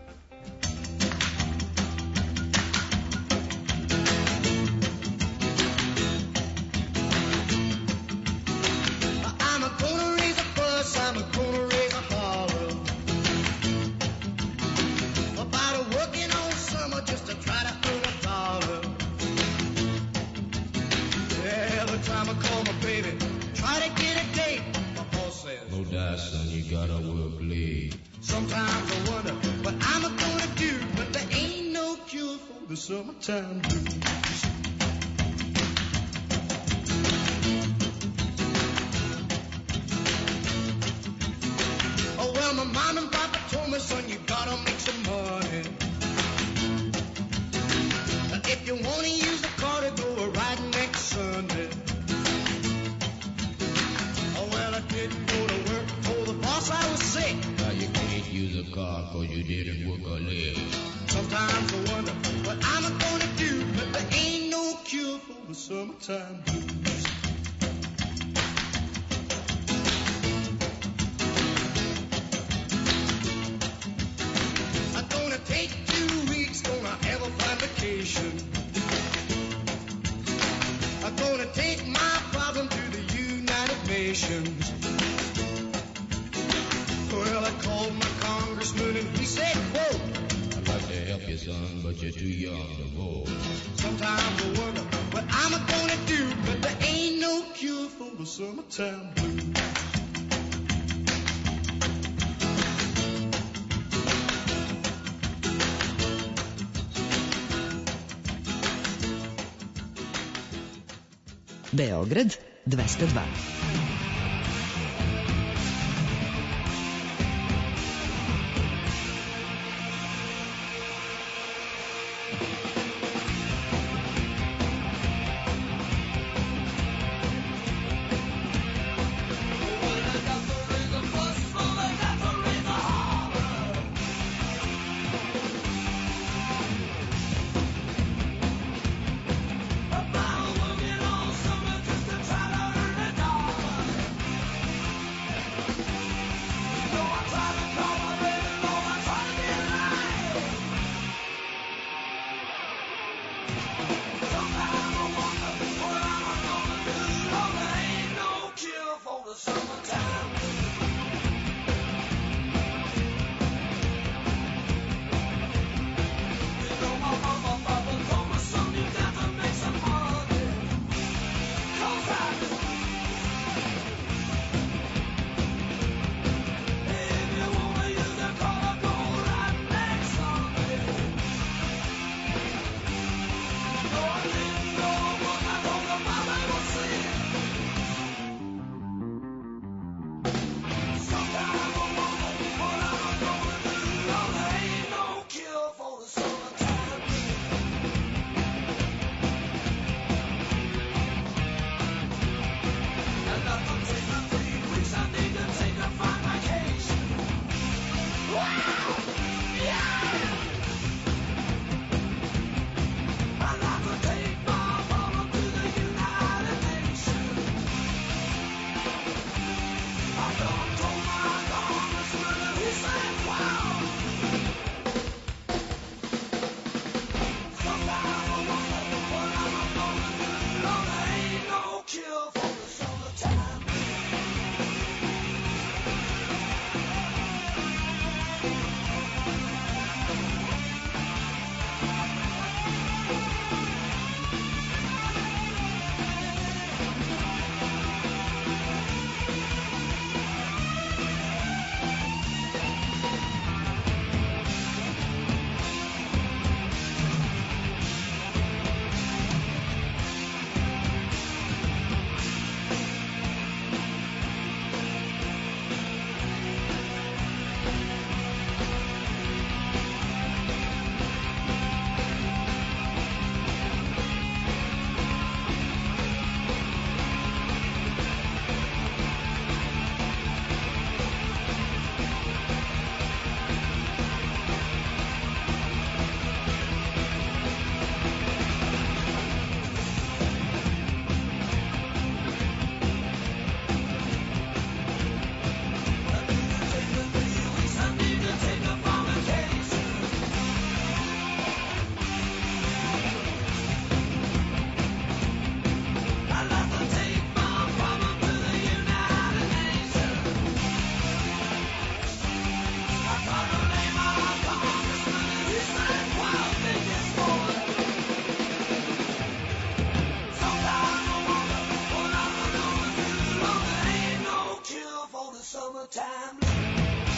Summertime blues. Oh, well, my mom and papa told me, son, you gotta make some money. If you wanna use the car to go riding next Sunday. Oh, well, I didn't go to work, told the boss I was sick. Now you can't use a car cause you didn't work a leg. Sometimes I wonder what I'm gonna do, but there ain't no cure for the summertime blues. I'm gonna take 2 weeks, gonna have a fine vacation. I'm gonna take my problem to the United Nations. Well, I called my congressman and he said, quote, help you, son, but you're too young to vote. Sometimes I wonder what I'm gonna do, but there ain't no cure for the summertime blues. Beograd 202. good time living.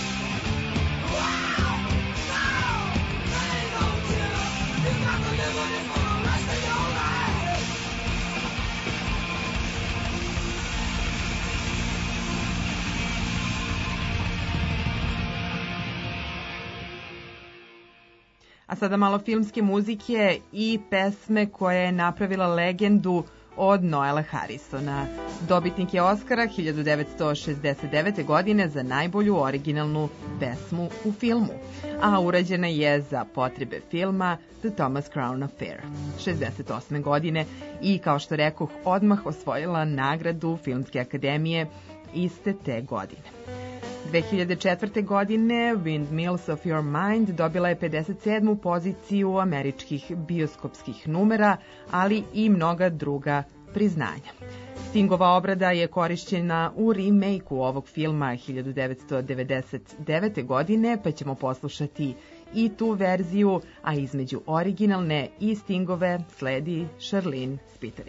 Wow! No! That ain't no killer. You got to live with it for the rest of your life. A sada malo filmske muzike i pesme koja je napravila legendu od Noela Harrisona. Dobitnik je Oscara 1969. godine za najbolju originalnu pesmu u filmu, a urađena je za potrebe filma The Thomas Crown Affair 68. godine i, kao što rekoh, odmah osvojila nagradu Filmske akademije iste te godine. 2004. godine Windmills of Your Mind dobila je 57. poziciju američkih bioskopskih numera, ali i mnoga druga priznanja. Stingova obrada je korišćena u remake-u ovog filma 1999. godine, pa ćemo poslušati i tu verziju, a između originalne i Stingove sledi Charlene Spiteri.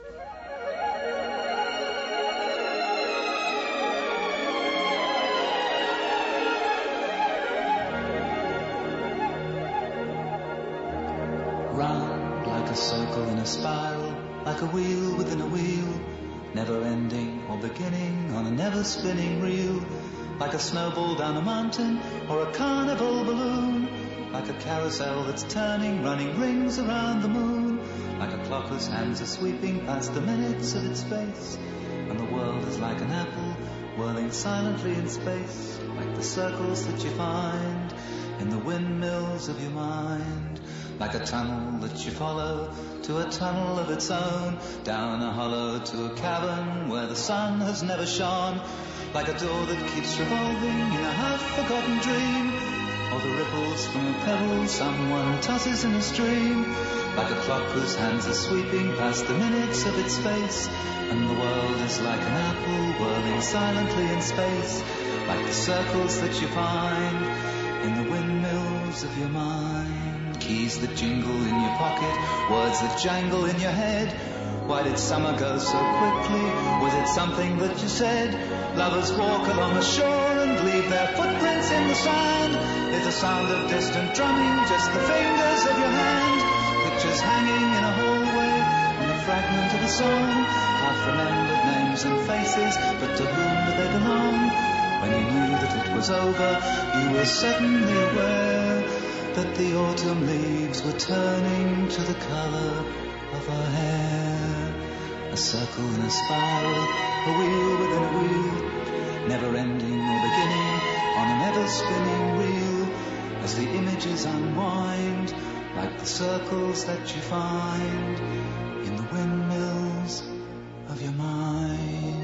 Round like a circle in a spiral, like a wheel within a wheel, never ending or beginning on a never spinning reel, like a snowball down a mountain or a carnival balloon, like a carousel that's turning, running rings around the moon, like a clock whose hands are sweeping past the minutes of its face, and the world is like an apple whirling silently in space, like the circles that you find in the windmills of your mind, like a tunnel that you follow to a tunnel of its own, down a hollow to a cavern where the sun has never shone, like a door that keeps revolving in a half-forgotten dream, or the ripples from a pebble someone tosses in a stream, like a clock whose hands are sweeping past the minutes of its face, and the world is like an apple whirling silently in space, like the circles that you find in the windmills of your mind. Keys that jingle in your pocket, words that jangle in your head. Why did summer go so quickly? Was it something that you said? Lovers walk along the shore and leave their footprints in the sand. Is the sound of distant drumming just the fingers of your hand? Pictures hanging in a hallway and a fragment of a song. Half remembered names and faces, but to whom do they belong? When you knew that it was over, you were suddenly aware that the autumn leaves were turning to the color of her hair. A circle in a spiral, a wheel within a wheel, never ending or beginning on an ever spinning reel, as the images unwind like the circles that you find in the windmills of your mind.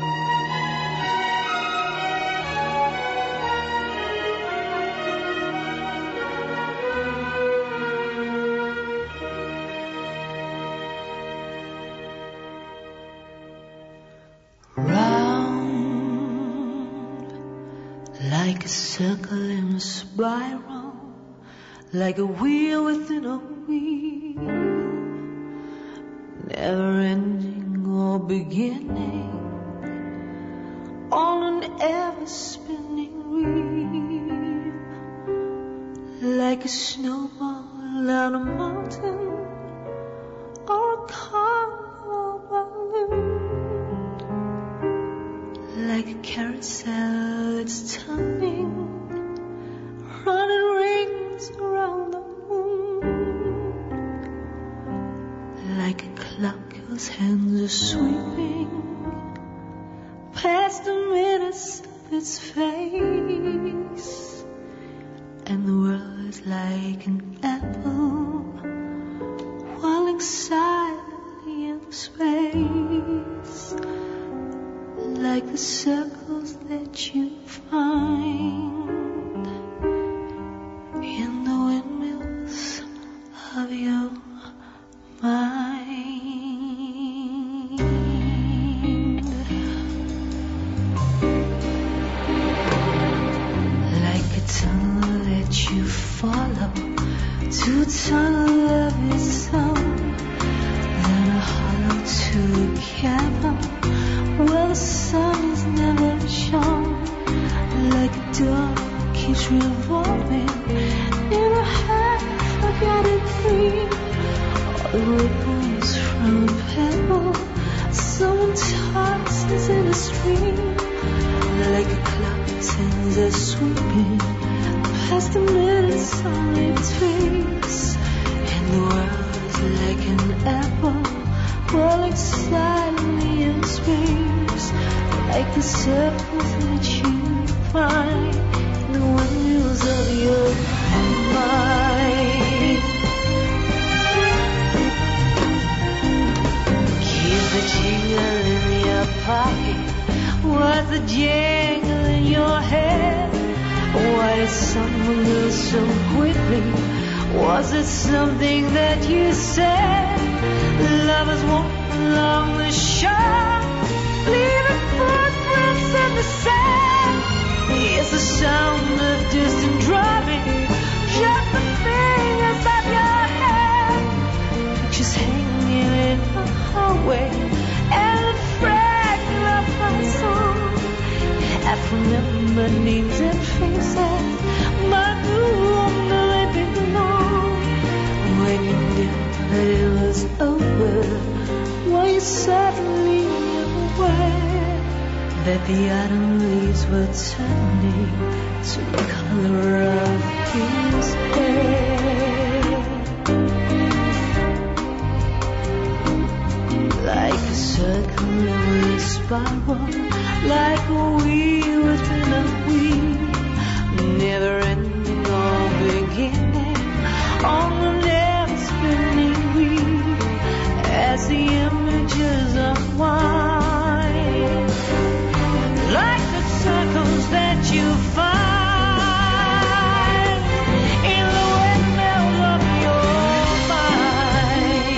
Like a circle in a spiral, like a wheel within a wheel, never ending or beginning on an ever spinning wheel, like a snowball down a mountain or a carnival balloon, like a carousel that's turning, running rings around the moon, like a clock whose hands are sweeping past the minutes of its face, and the world is like an apple whirling silently in space, like the circles that you find in the windmills of your mind. Like a tunnel that you follow to a tunnel of its own, then a hollow to a cavern where the sun is never shone, keeps revolving in a half-forgotten dream. All the ripples from a pebble someone tosses in a stream. Like a clock sends us sweeping past the minutes on its face. And the world's like an apple falling silently in space. Like the circles that you find in the wheels of your mind. Keep the jingle in your pocket. What's the jingle in your head? Why did someone go so quickly? Was it something that you said? Lovers walk along the shore, leaving footprints in the sand. It's the sound of distant drumming, just the fingers of your hand. Pictures hanging in the hallway, and the fragment of my song. Half remember names and faces, but whom do they belong? When you knew that it was over, were you suddenly aware that the autumn leaves were turning to the color of his hair? Like a circular spiral, like a wheel within a wheel, never ending or beginning on the never spinning wheel, as the images unwind, like the circles that you find in the windmills of your mind.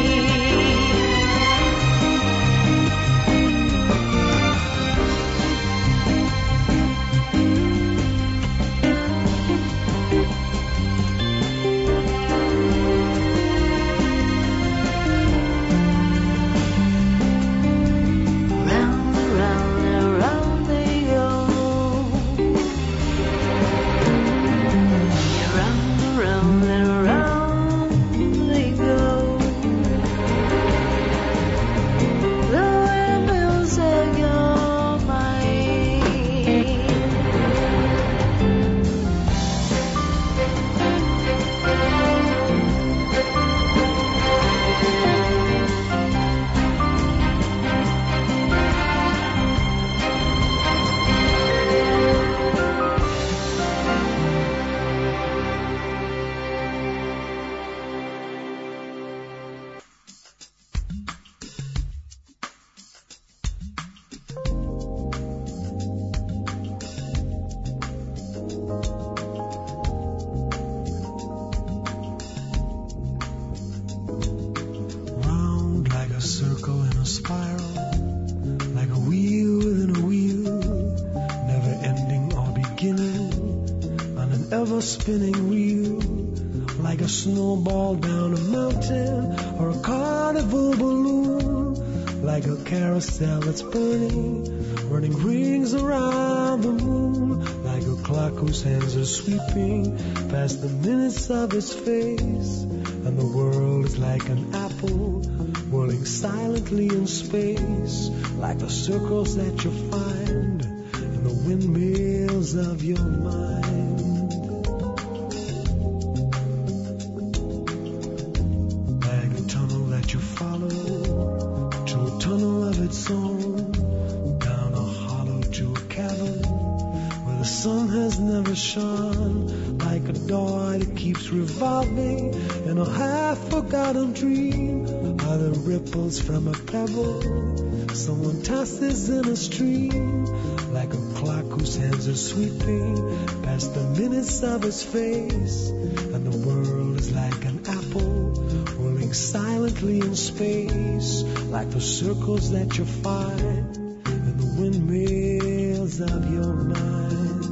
Spinning wheel, like a snowball down a mountain or a carnival balloon, like a carousel that's burning, running rings around the moon, like a clock whose hands are sweeping past the minutes of its face, and the world is like an apple whirling silently in space, like the circles that you find in the windmills of your mind. Down a hollow to a cavern where the sun has never shone, like a door that keeps revolving in a half-forgotten dream. Are the ripples from a pebble someone tosses in a stream, like a clock whose hands are sweeping past the minutes of its face, and the world is like an apple whirling silently in space, like the circles that you find in the windmills of your mind.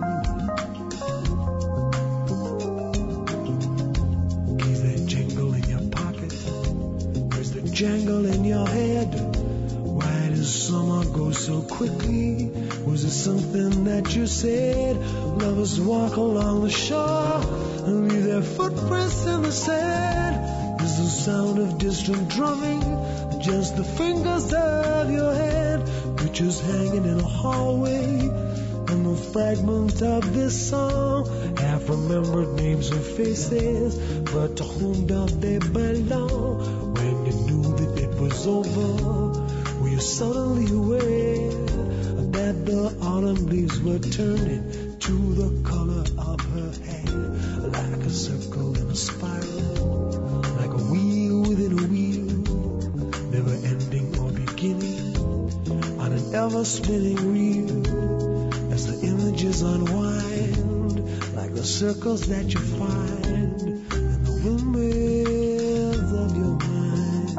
Keys that jingle in your pocket, where's the jangle in your head? Why do summer go so quickly? Was it something that you said? Lovers walk along the shore and leave their footprints in the sand. Is the sound of distant drumming just the fingers of your hand? Pictures hanging in a hallway, and the fragment of this song, half-remembered names and faces, but to whom do they belong? When you knew that it was over, were you suddenly aware that the autumn leaves were turning to the color of her hair? Like a circle in a spiral, like a wheel within a wheel, never ending or beginning, on an ever-spinning reel, as the images unwind, like the circles that you find in the windmills of your mind.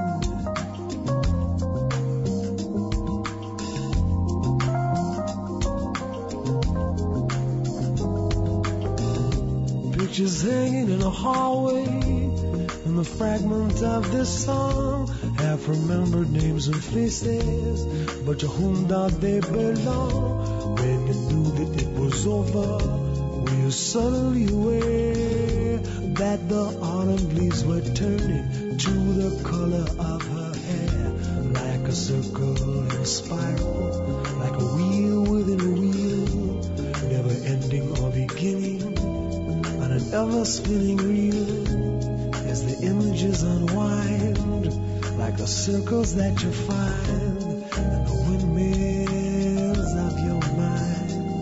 Pictures hanging in a hallway, and the fragment of this song, half-remembered names and faces, but to whom do they belong? When you knew that it was over, were you suddenly aware that the autumn leaves were turning to the color of her hair? Like a circle in a spiral, like a wheel within a wheel, never ending or beginning, on an ever-spinning reel, as the images unwind, like the circles that you find in the windmills of your mind.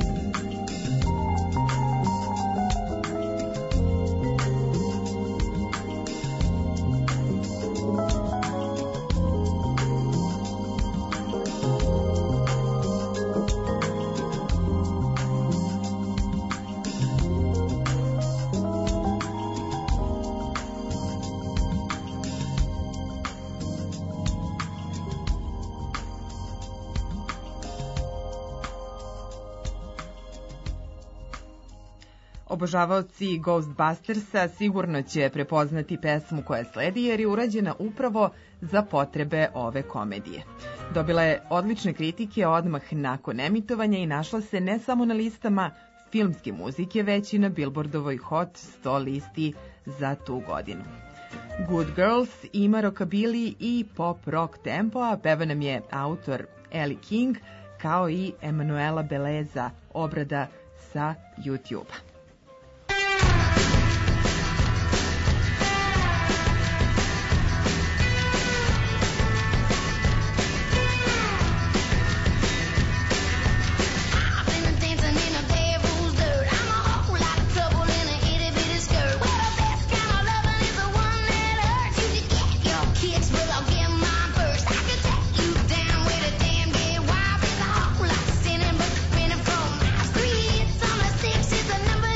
Obožavaoci Ghostbustersa sigurno će prepoznati pesmu koja sledi jer je urađena upravo za potrebe ove komedije. Dobila je odlične kritike odmah nakon emitovanja i našla se ne samo na listama filmske muzike, već i na Billboardovoj Hot 100 listi za tu godinu. Good Girls ima rockabilly i pop rock tempo, a peva nam je autor Ellie King, kao i Emanuela Beleza, obrada sa YouTube-a. Number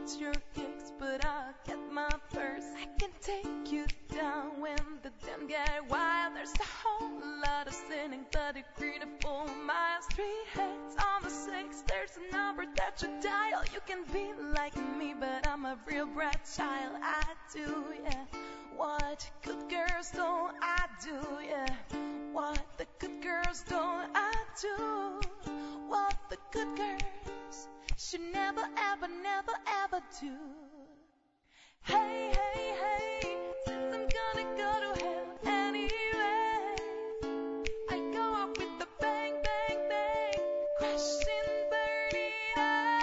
get your kicks, but I'll get my purse. I can take you down when the damn get wild. There's a whole lot of sinning, but agree to 4 miles. 3 heads on the 6, there's a number that you dial. You can be like me, but I'm a real brat child. I do, yeah, what good girls don't I do, yeah. What the good girls don't I do. What the good girls should never, ever, never, ever do. Hey, hey, hey, since I'm gonna go to hell anyway, I go up with the bang, bang, bang, crashing, burning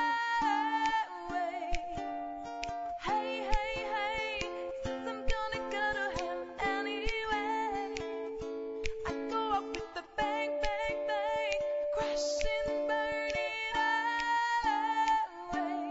away. Hey, hey, hey, since I'm gonna go to hell anyway, I go up with the bang, bang, bang, crashing, burning away.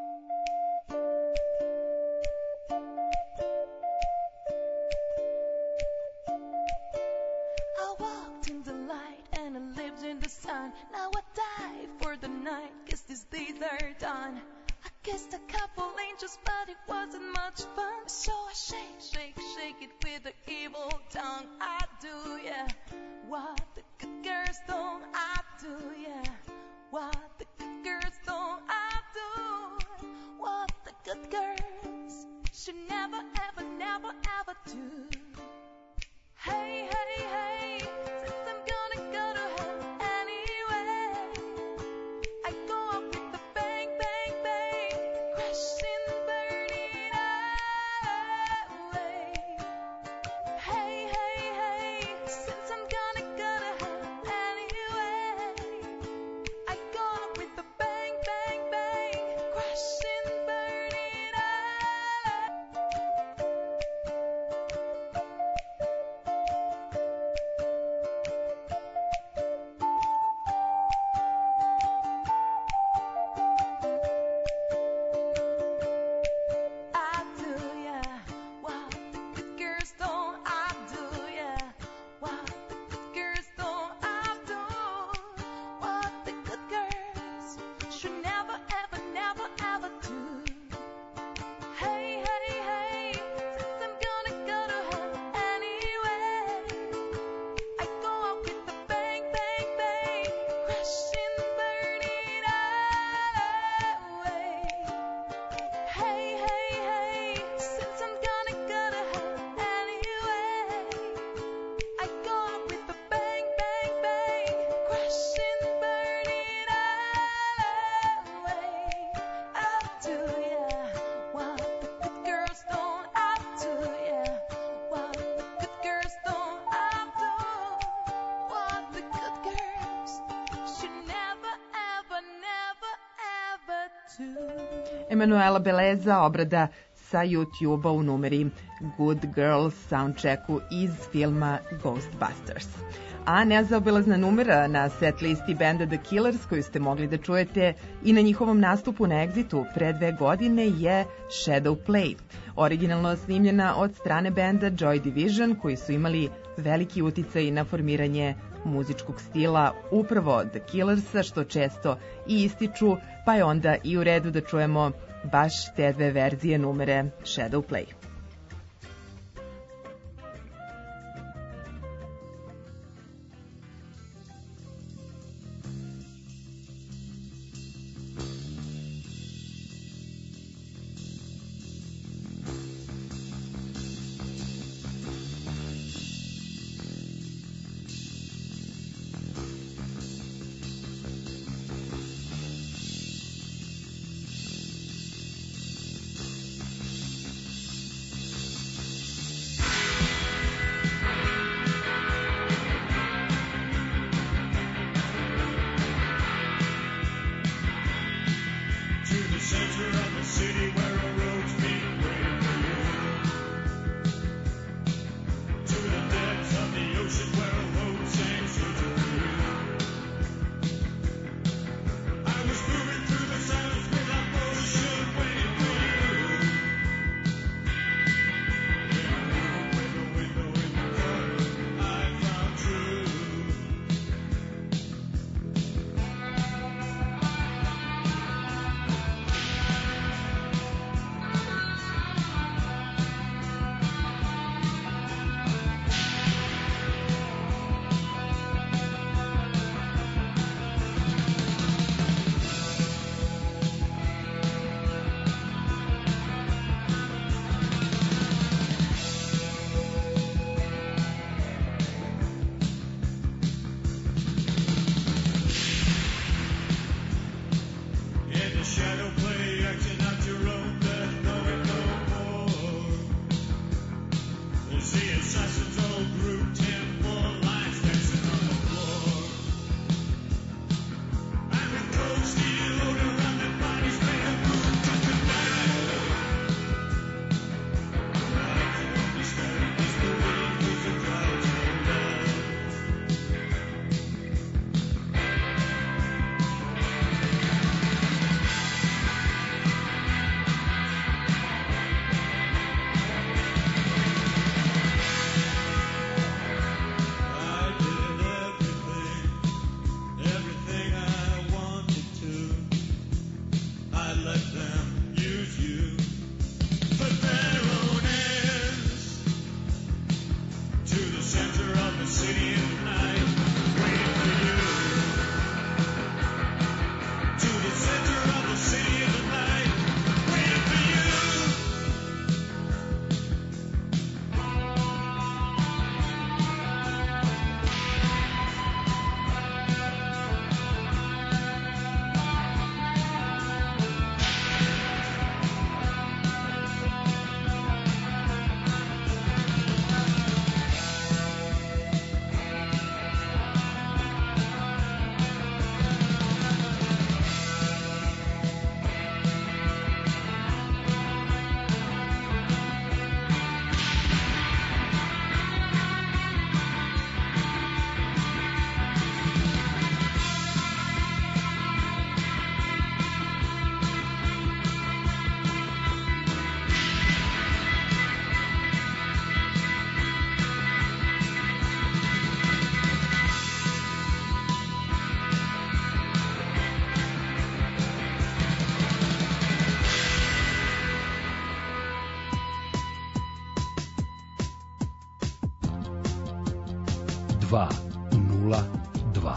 I walked in the light and I lived in the sun. Now I die for the night, guess these days are done. I kissed a couple angels, but it wasn't much fun. So I shake, shake, shake it with the evil tongue. I do, yeah, what the good girls don't I do, yeah. What the good girls don't I do. What the good girls should never, ever, never, ever do. Hey, hey, hey, since I'm gonna go to hell anyway, I go up with the bang, bang, bang, crashing, burning away. Hey, hey, hey, since I'm gonna go to hell anyway, I go up with the bang, bang, bang, crashing, burning away. I do, yeah, what the good girls don't I do, yeah. What the good girls don't I do. What the good girls should never, ever, never, ever do. Hey, hey, hey, since I'm gonna go to hell anyway, I go up with the bang, bang, bang, crashing, burning away. Hey, hey, hey, since I'm gonna go to hell anyway, I go up with the bang, bang, bang, crashing, burning away. I do, yeah, what the good girls don't I do, yeah. What the good girls don't I do. What the good girls should never, ever, never, ever do. Emanuela Beleza, obrada sa YouTube-a u numeri Good Girls soundtracku iz filma Ghostbusters. A nezaobilazna numera na set listi benda The Killers, koju ste mogli da čujete i na njihovom nastupu na Exitu pre 2 godine, je Shadow Play, originalno snimljena od strane benda Joy Division, koji su imali veliki uticaj na formiranje muzičkog stila upravo The Killersa, što često i ističu, pa je onda i u redu da čujemo baš te 2 verzije numere Shadow Play. 202.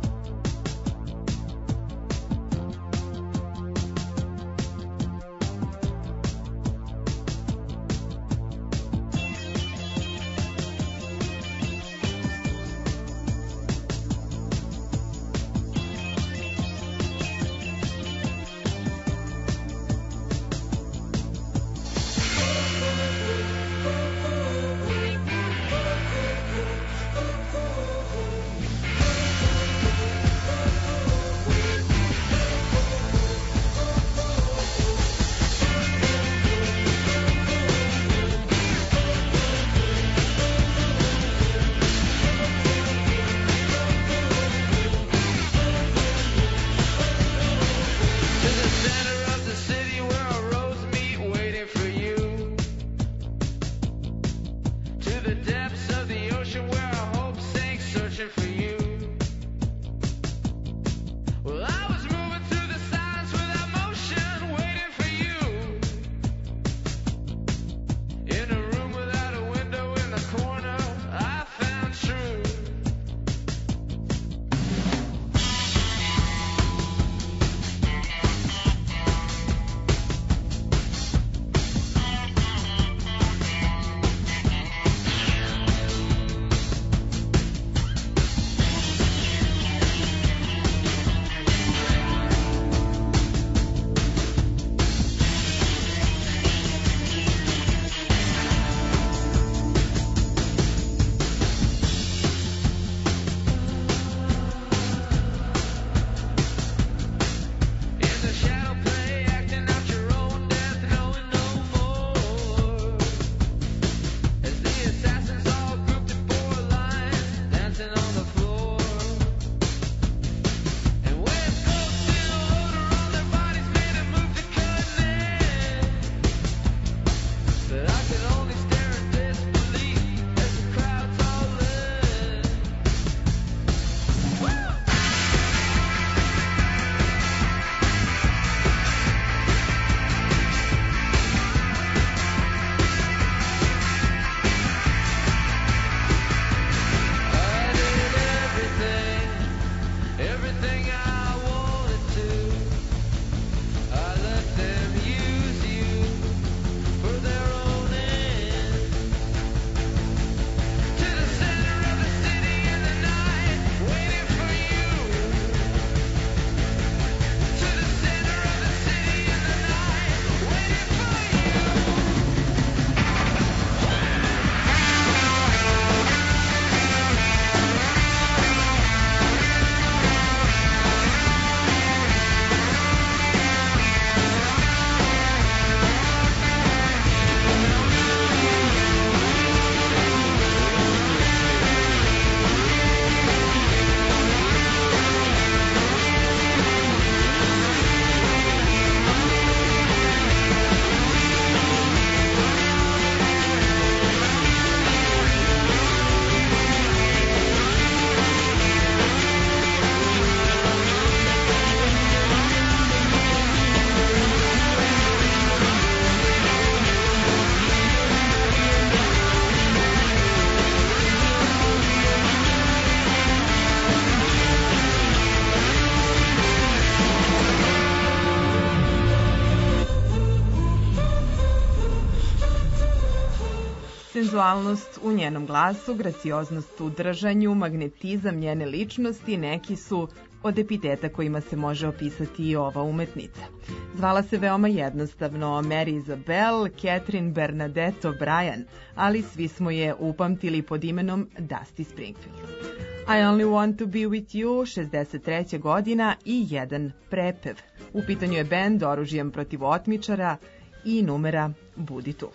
Senzualnost u njenom glasu, gracioznost u držanju, magnetizam njene ličnosti neki su od epiteta kojima se može opisati i ova umetnica. Zvala se veoma jednostavno Mary Isabel Catherine Bernadette O'Brien, ali svi smo je upamtili pod imenom Dusty Springfield. I Only Want to Be With You, 63. godina i jedan prepev. U pitanju je bend Oružjem protiv otmičara i numera Budi tu.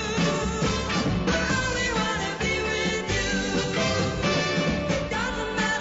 Doesn't matter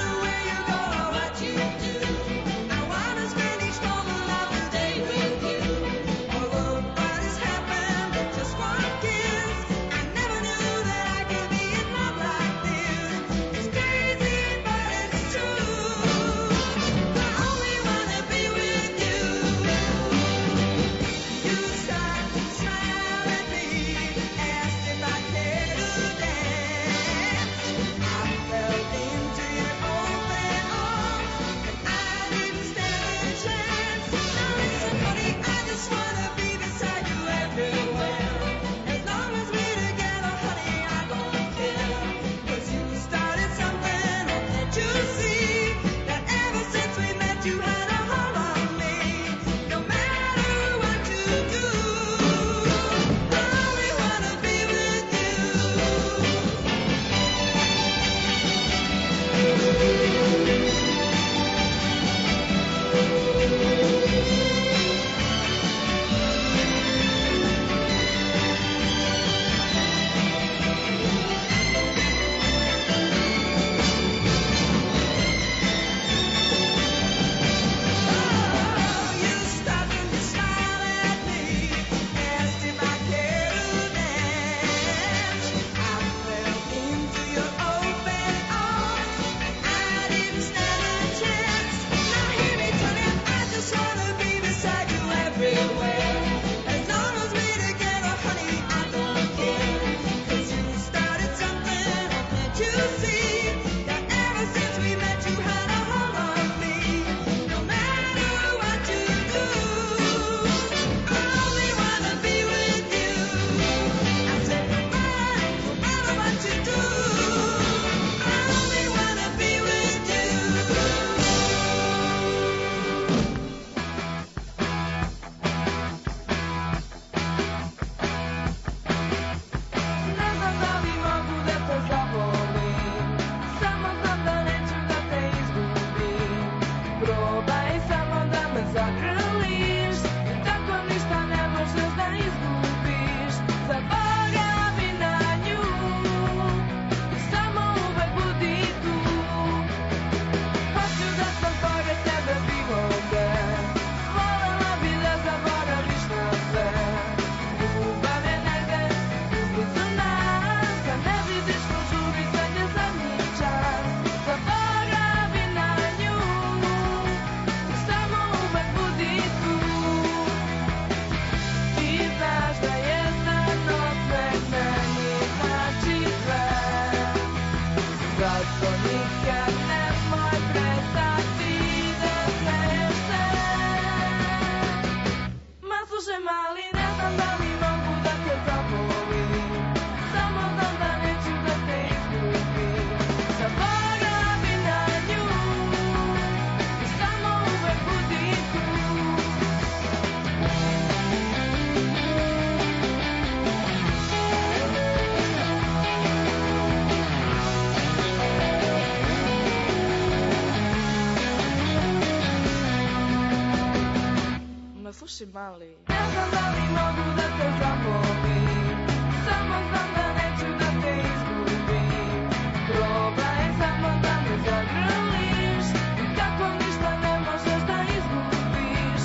Slušaj mali, ne znam da li mogu da te zamolim, samo znam da neću da te izgubim. Probaj samo da me zagrliš, tako ništa ne možeš da izgubiš.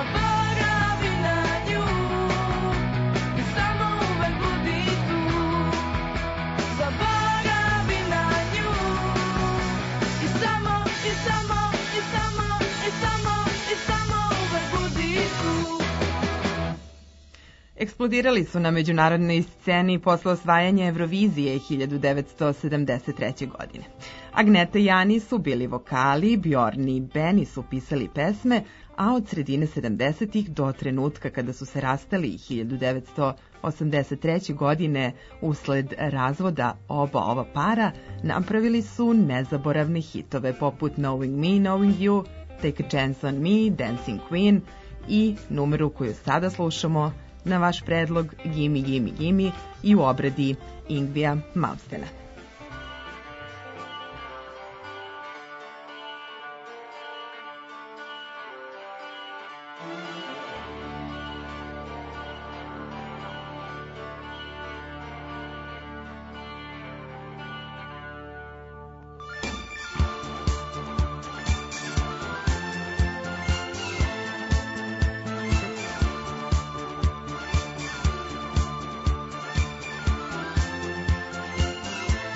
Zaboravi na nju i samo uvek budi tu. Zaboravi na nju i samo, i samo, i samo, i samo, i samo uvek budi tu. Eksplodirali su na međunarodnoj sceni posle osvajanja Evrovizije 1973. godine. Agneta i Ani su bili vokali, Bjorn i Benny su pisali pesme, a od sredine 70-ih do trenutka kada su se rastali 1983. godine usled razvoda oba ova para, napravili su nezaboravne hitove poput Knowing Me, Knowing You, Take a Chance on Me, Dancing Queen i numeru koju sada slušamo na vaš predlog Gimme, Gimme, Gimme i u obradi Ingvija Malmstena. Thank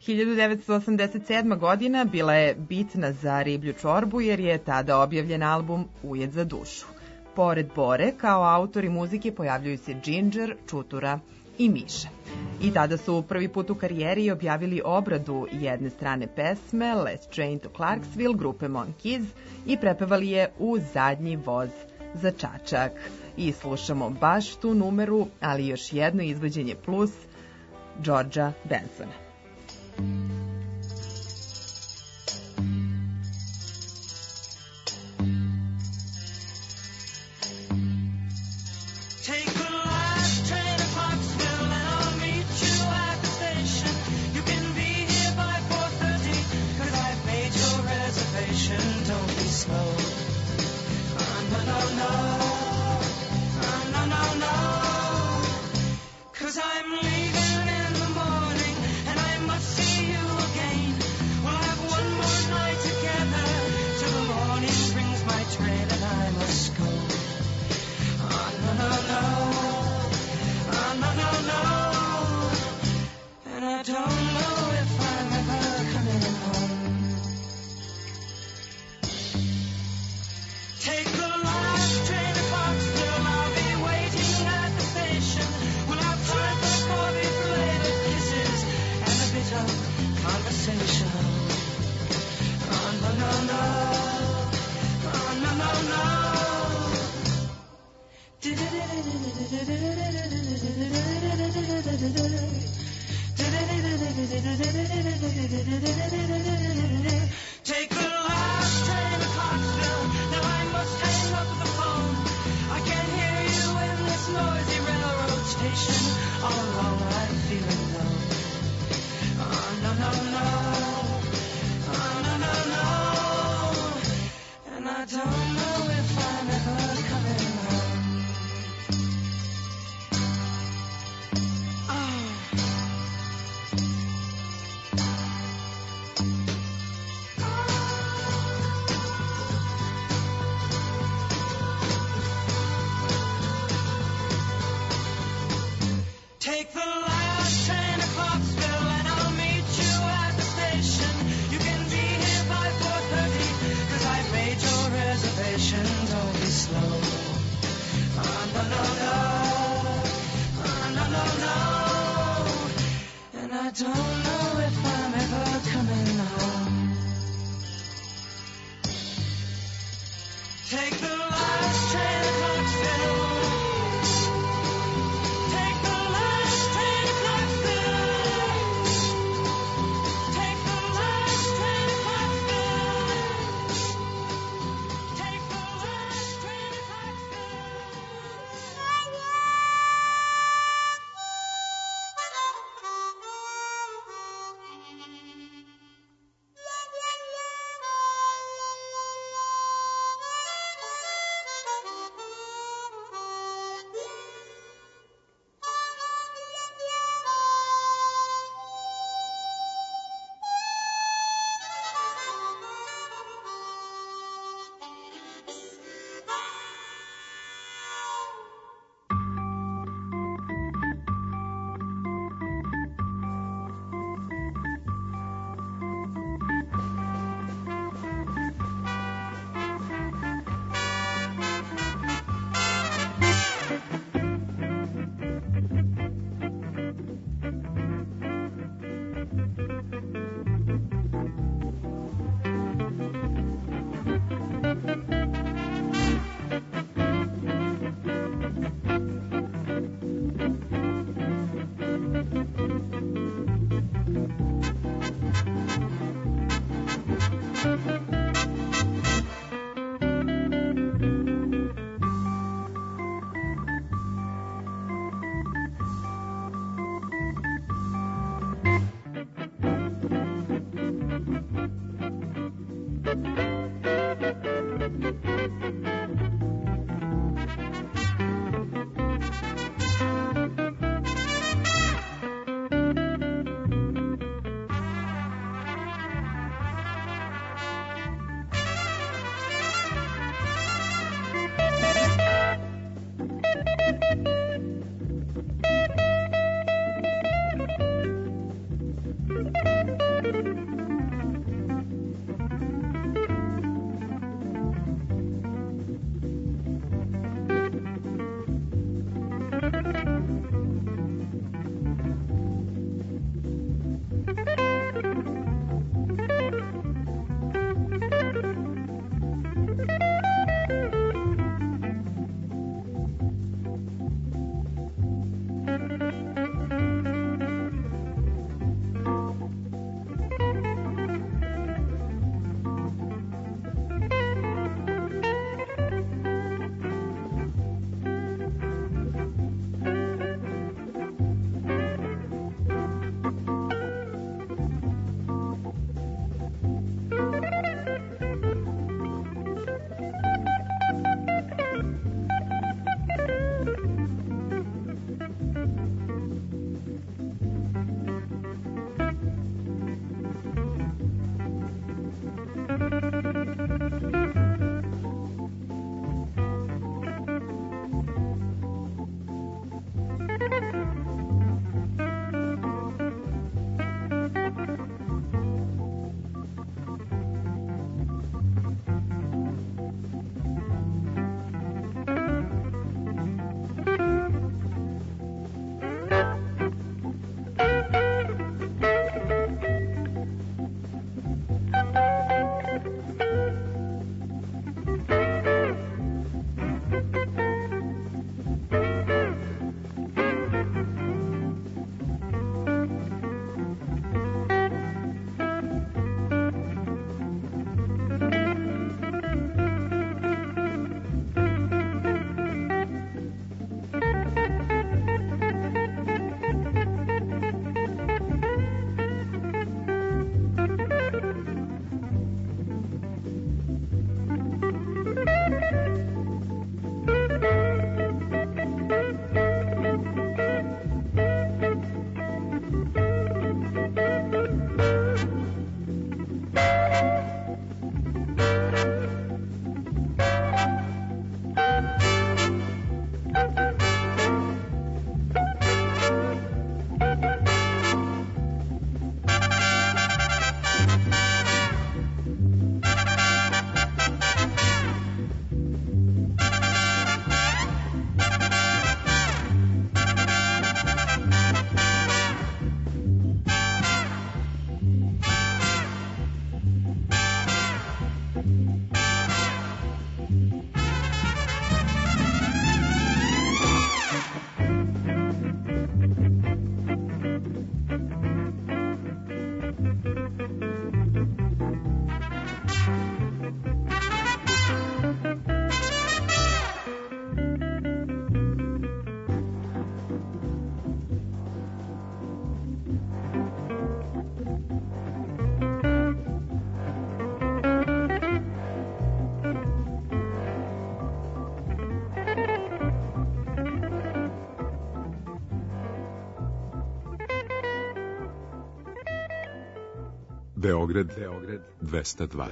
1987. godina bila je bitna za Riblju čorbu jer je tada objavljen album Ujed za dušu. Pored Bore, kao autori muzike pojavljuju se Ginger, Čutura i Miša. I tada su prvi put u karijeri objavili obradu jedne strane pesme Let's Train to Clarksville grupe Monkees i prepevali je u zadnji voz za Čačak. I slušamo baš tu numeru, ali još jedno izvođenje plus Georgea Bensona. Beograd 202.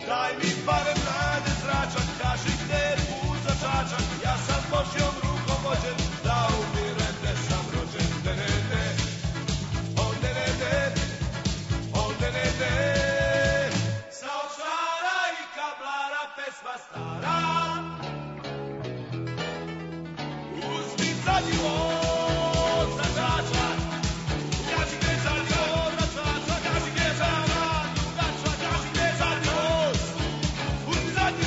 Daj mi barem nade zračak, kaži gde je put za Čačak. Ja sam Božjom rukom vođen, da umirem gde sam rođen. De-ne-de, o-de-ne-de, o-de-ne-de. Sa Ovčara i Kablara pesma stara. Uzmi zadnji voz za Čačak. Kaži gde je zadnji voz za Čačak, kaži gde je zadnji voz. Kaži gde je zadnji voz. Uzmi zadnji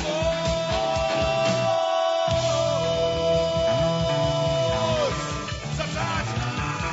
voz za Čačak.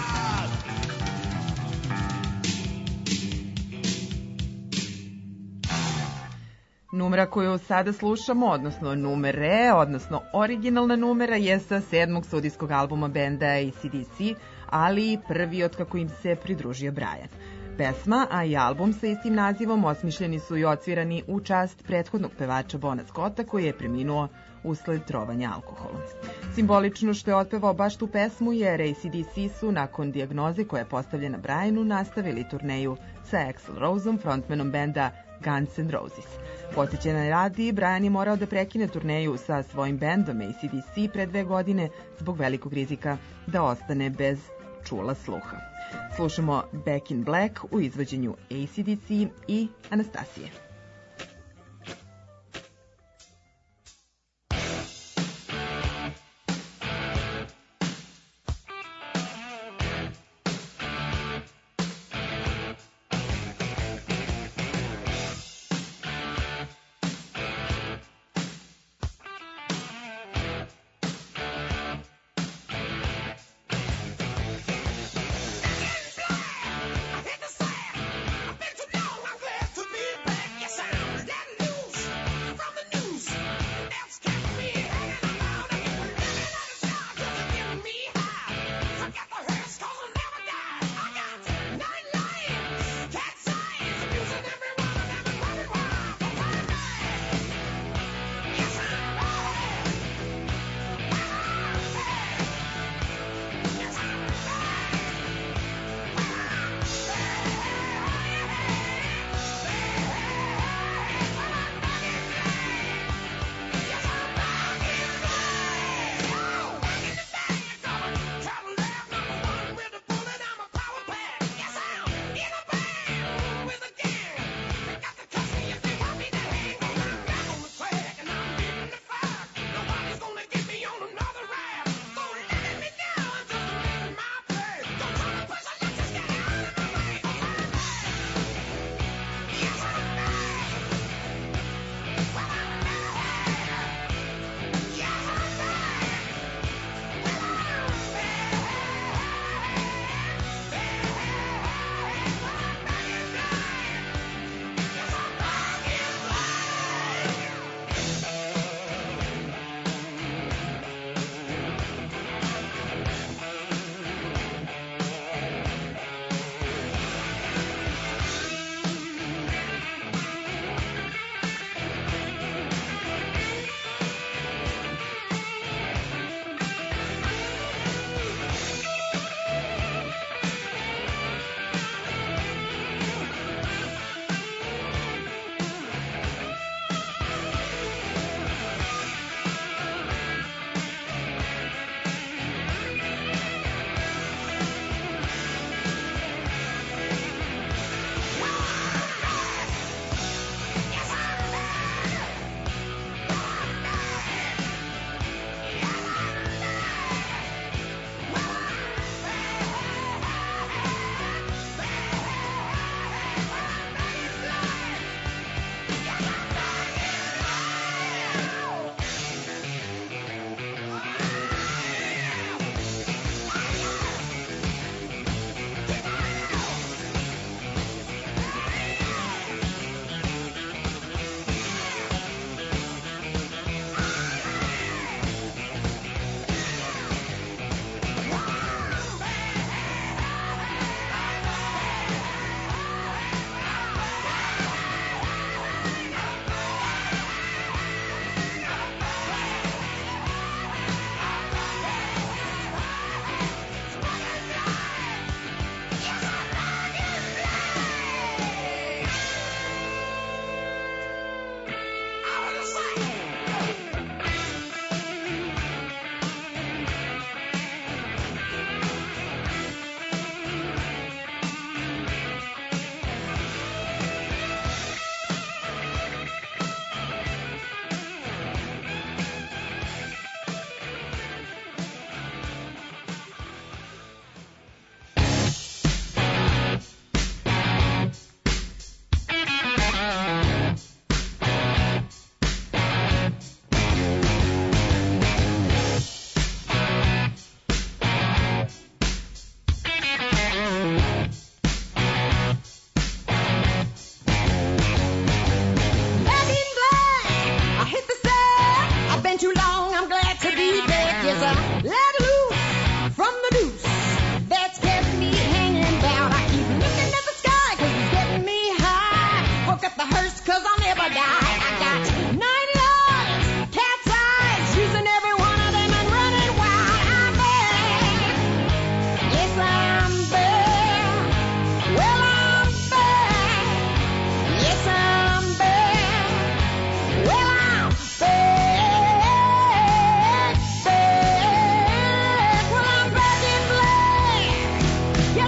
Numera koju sada slušamo, odnosno numere, odnosno originalna numera, je sa 7. studijskog albuma benda AC/DC, ali i prvi od kako im se pridružio Brian. Pesma, a i album sa istim nazivom osmišljeni su i odsvirani u čast prethodnog pevača Bona Scotta, koji je preminuo usled trovanja alkoholom. Simbolično što je otpevao baš tu pesmu, jer AC/DC su nakon dijagnoze koja je postavljena Brianu nastavili turneju sa Axl Roseom, frontmanom benda Guns N' Roses. Podsjećanja radi, Brian je morao da prekine turneju sa svojim bendom AC/DC pre 2 godine zbog velikog rizika da ostane bez čula sluha. Slušamo Back in Black u izvođenju AC/DC i Anastasije. I hit the sand. I've been too long, I'm glad to be back.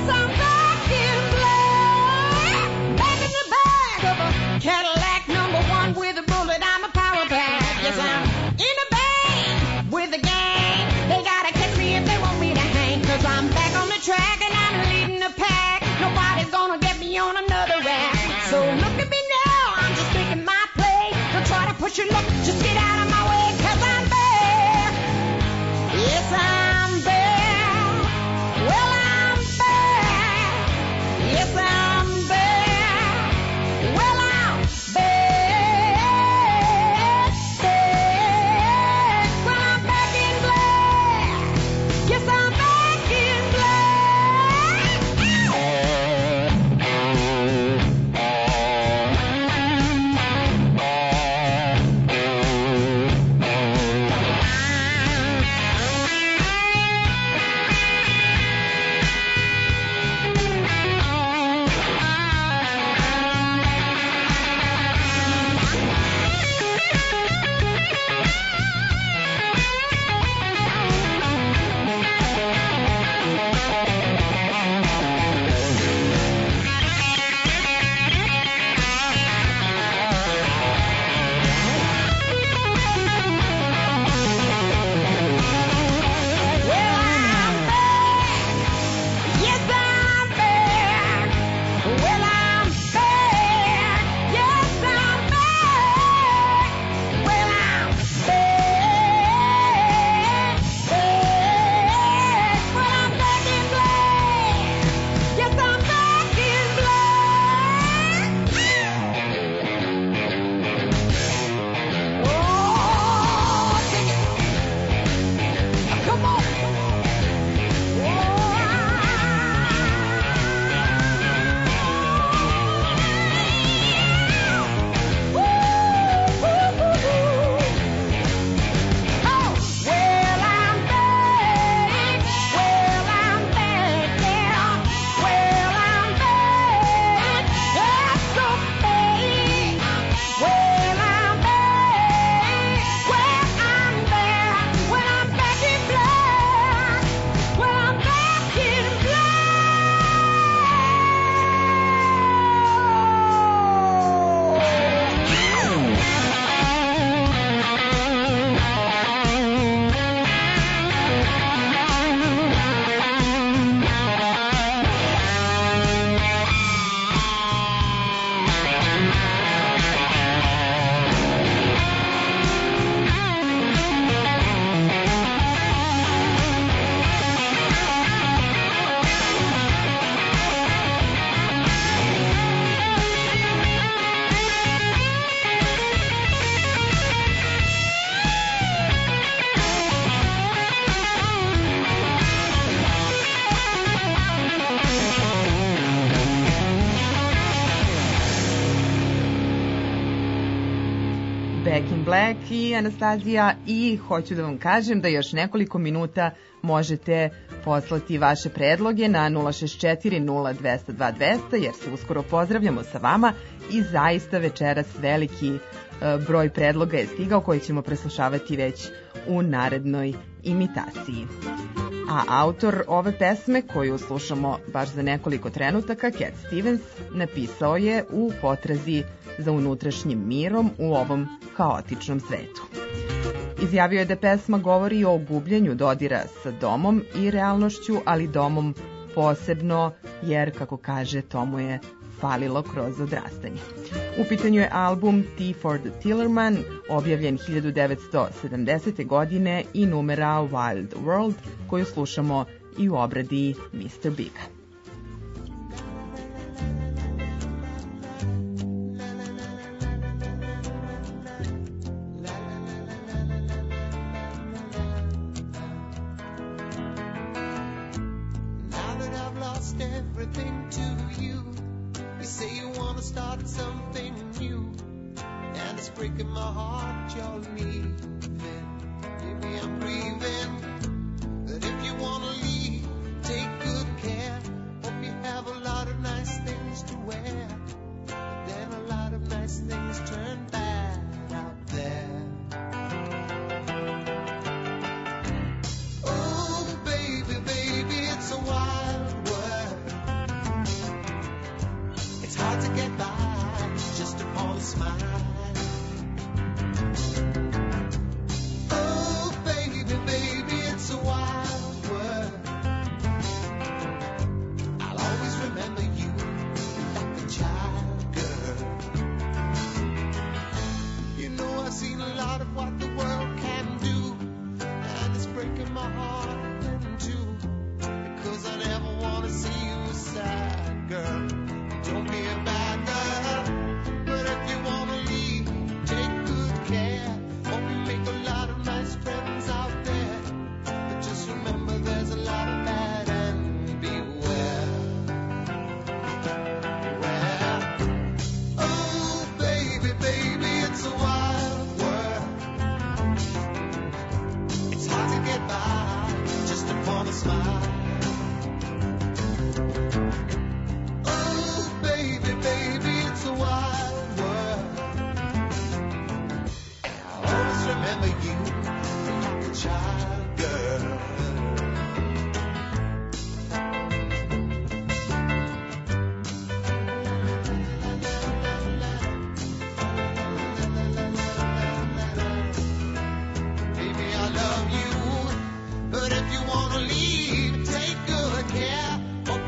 I'm back in black. Back in the back of a Cadillac #1 with a bullet. I'm a power pack. Yes, I'm in the band with the gang. They gotta catch me if they want me to hang. 'Cause I'm back on the track and I'm leading the pack. Nobody's gonna get me on another rack. So look at me now, I'm just making my play. Don't try to push your luck, just get out of my way. 'Cause I'm back. Yes, I'm back. Well, I'm back. Yes, I'm back. Well, I'm back. Well, I'm back in black. Yes, I'm back in black. Back in Black i Anastazija, i hoću da vam kažem da još nekoliko minuta možete poslati vaše predloge na 064 0202 200 jer se uskoro pozdravljamo sa vama i zaista večeras veliki broj predloga je stigao koji ćemo preslušavati već u narednoj imitaciji. A autor ove pesme koju slušamo baš za nekoliko trenutaka, Cat Stevens, napisao je u potrazi za unutrašnjim mirom u ovom haotičnom svetu. Izjavio je da pesma govori o gubljenju dodira sa domom i realnošću, ali domom posebno jer, kako kaže, to mu je falilo kroz odrastanje. U pitanju je album Tea for the Tillerman, objavljen 1970. godine i numera Wild World, koju slušamo i u obradi Mr. Biga. Breaking my heart, you're leaving. Maybe I'm grieving. But if you wanna leave, take good care. Hope you have a lot of nice things to wear. But then a lot of nice things turn bad out there. Oh, baby, baby, it's a wild world.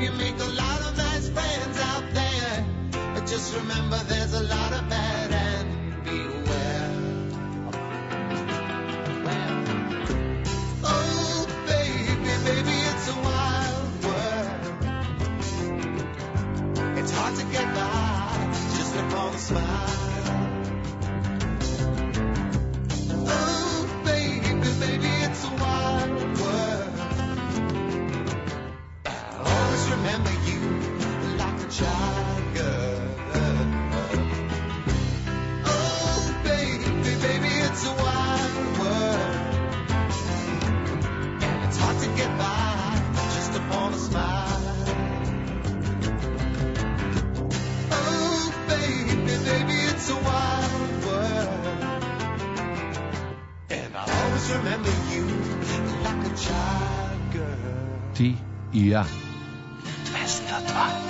you make a lot of nice friends out there. But just remember there's a lot of bad and beware. Oh, baby, baby, it's a wild world. It's hard to get by just upon a smile. Oh, baby, baby, it's a wild world. I'll always remember you like a child girl. Oh, baby, baby, it's a wild world. And it's hard to get by just upon a smile. Oh, baby, baby, it's a wild world. And I'll always remember you like a child girl. Ti I ja. 202.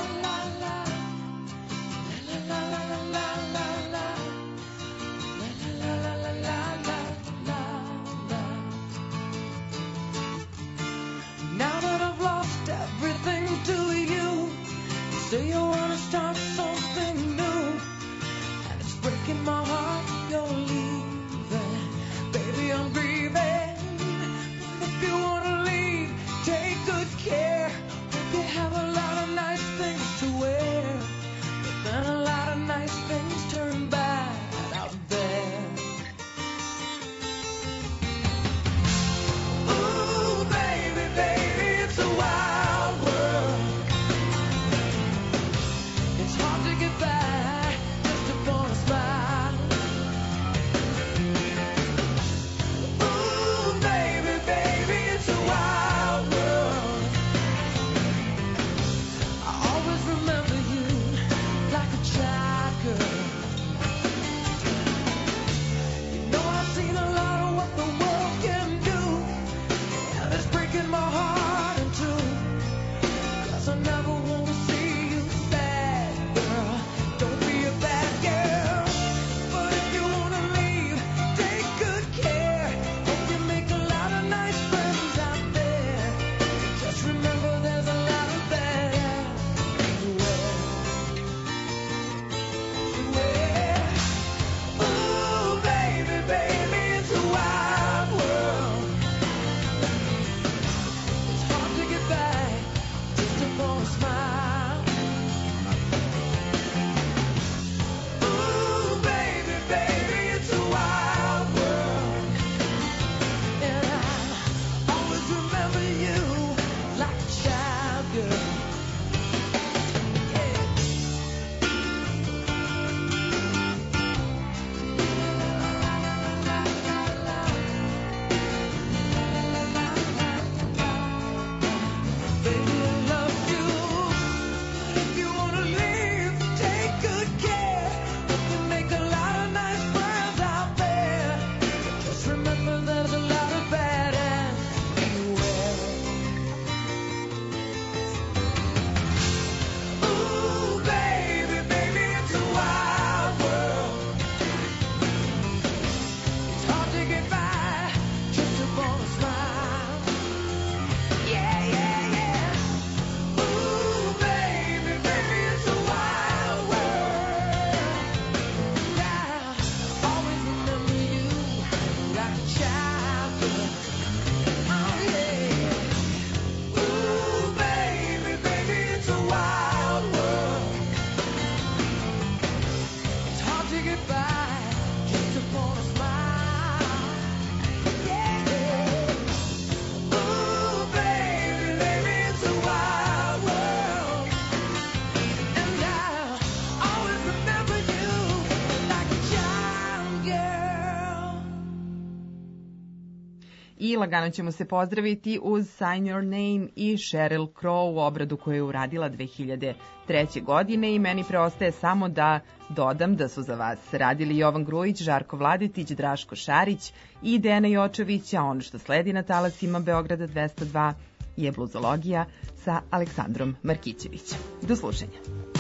Now that I've lost everything to you, you say you wanna start something new, and it's breaking my heart you're leaving. Baby, I'm grieving. But if you wanna leave, take good care. Hope you have a lot of nice things to wear, but then a lot of nice things turn bad out there. Ooh, baby, baby, it's a wild world. It's hard to get by just upon a smile. Ooh, baby, baby, it's a wild world. I always remember you like a child girl. You know I've seen a lot of what the world can do, and it's breaking my heart in two. 'Cause I never want to see you sad, girl. Don't be a bad girl. But if you want to leave, take good care. Hope you make a lot of nice friends out there. Just remember there's a lot of bad everywhere. Ooh, baby, baby, it's a wild world. It's hard to get by just upon a smile. Ooh, baby, baby, it's a wild world. And I always remember you like a child girl. Baby, I love you. If you wanna leave, take good care. Hope you make a lot of nice friends out there. Just remember there's a lot of bad everywhere. Ooh, baby, baby, it's a wild world. It's hard to get by just upon a smile. Yeah, yeah, yeah. Ooh, baby, baby, it's a wild world. I always remember you like a child girl. Oh, yeah. Ooh, baby, baby, it's a wild world. It's hard to get by just upon a smile. Yeah. Ooh, baby, baby, it's a wild world. And I'll always remember you like a child girl. I lagano ćemo se pozdraviti uz Sign Your Name i Sheryl Crow u obradu koju je uradila 2003. godine i meni preostaje samo da dodam da su za vas radili Jovan Grujić, Žarko Vladetić, Draško Šarić i Dena Jočević, a ono što sledi na talasima Beograda 202 je bluzologija sa Aleksandrom Markićevićem. Do slušanja.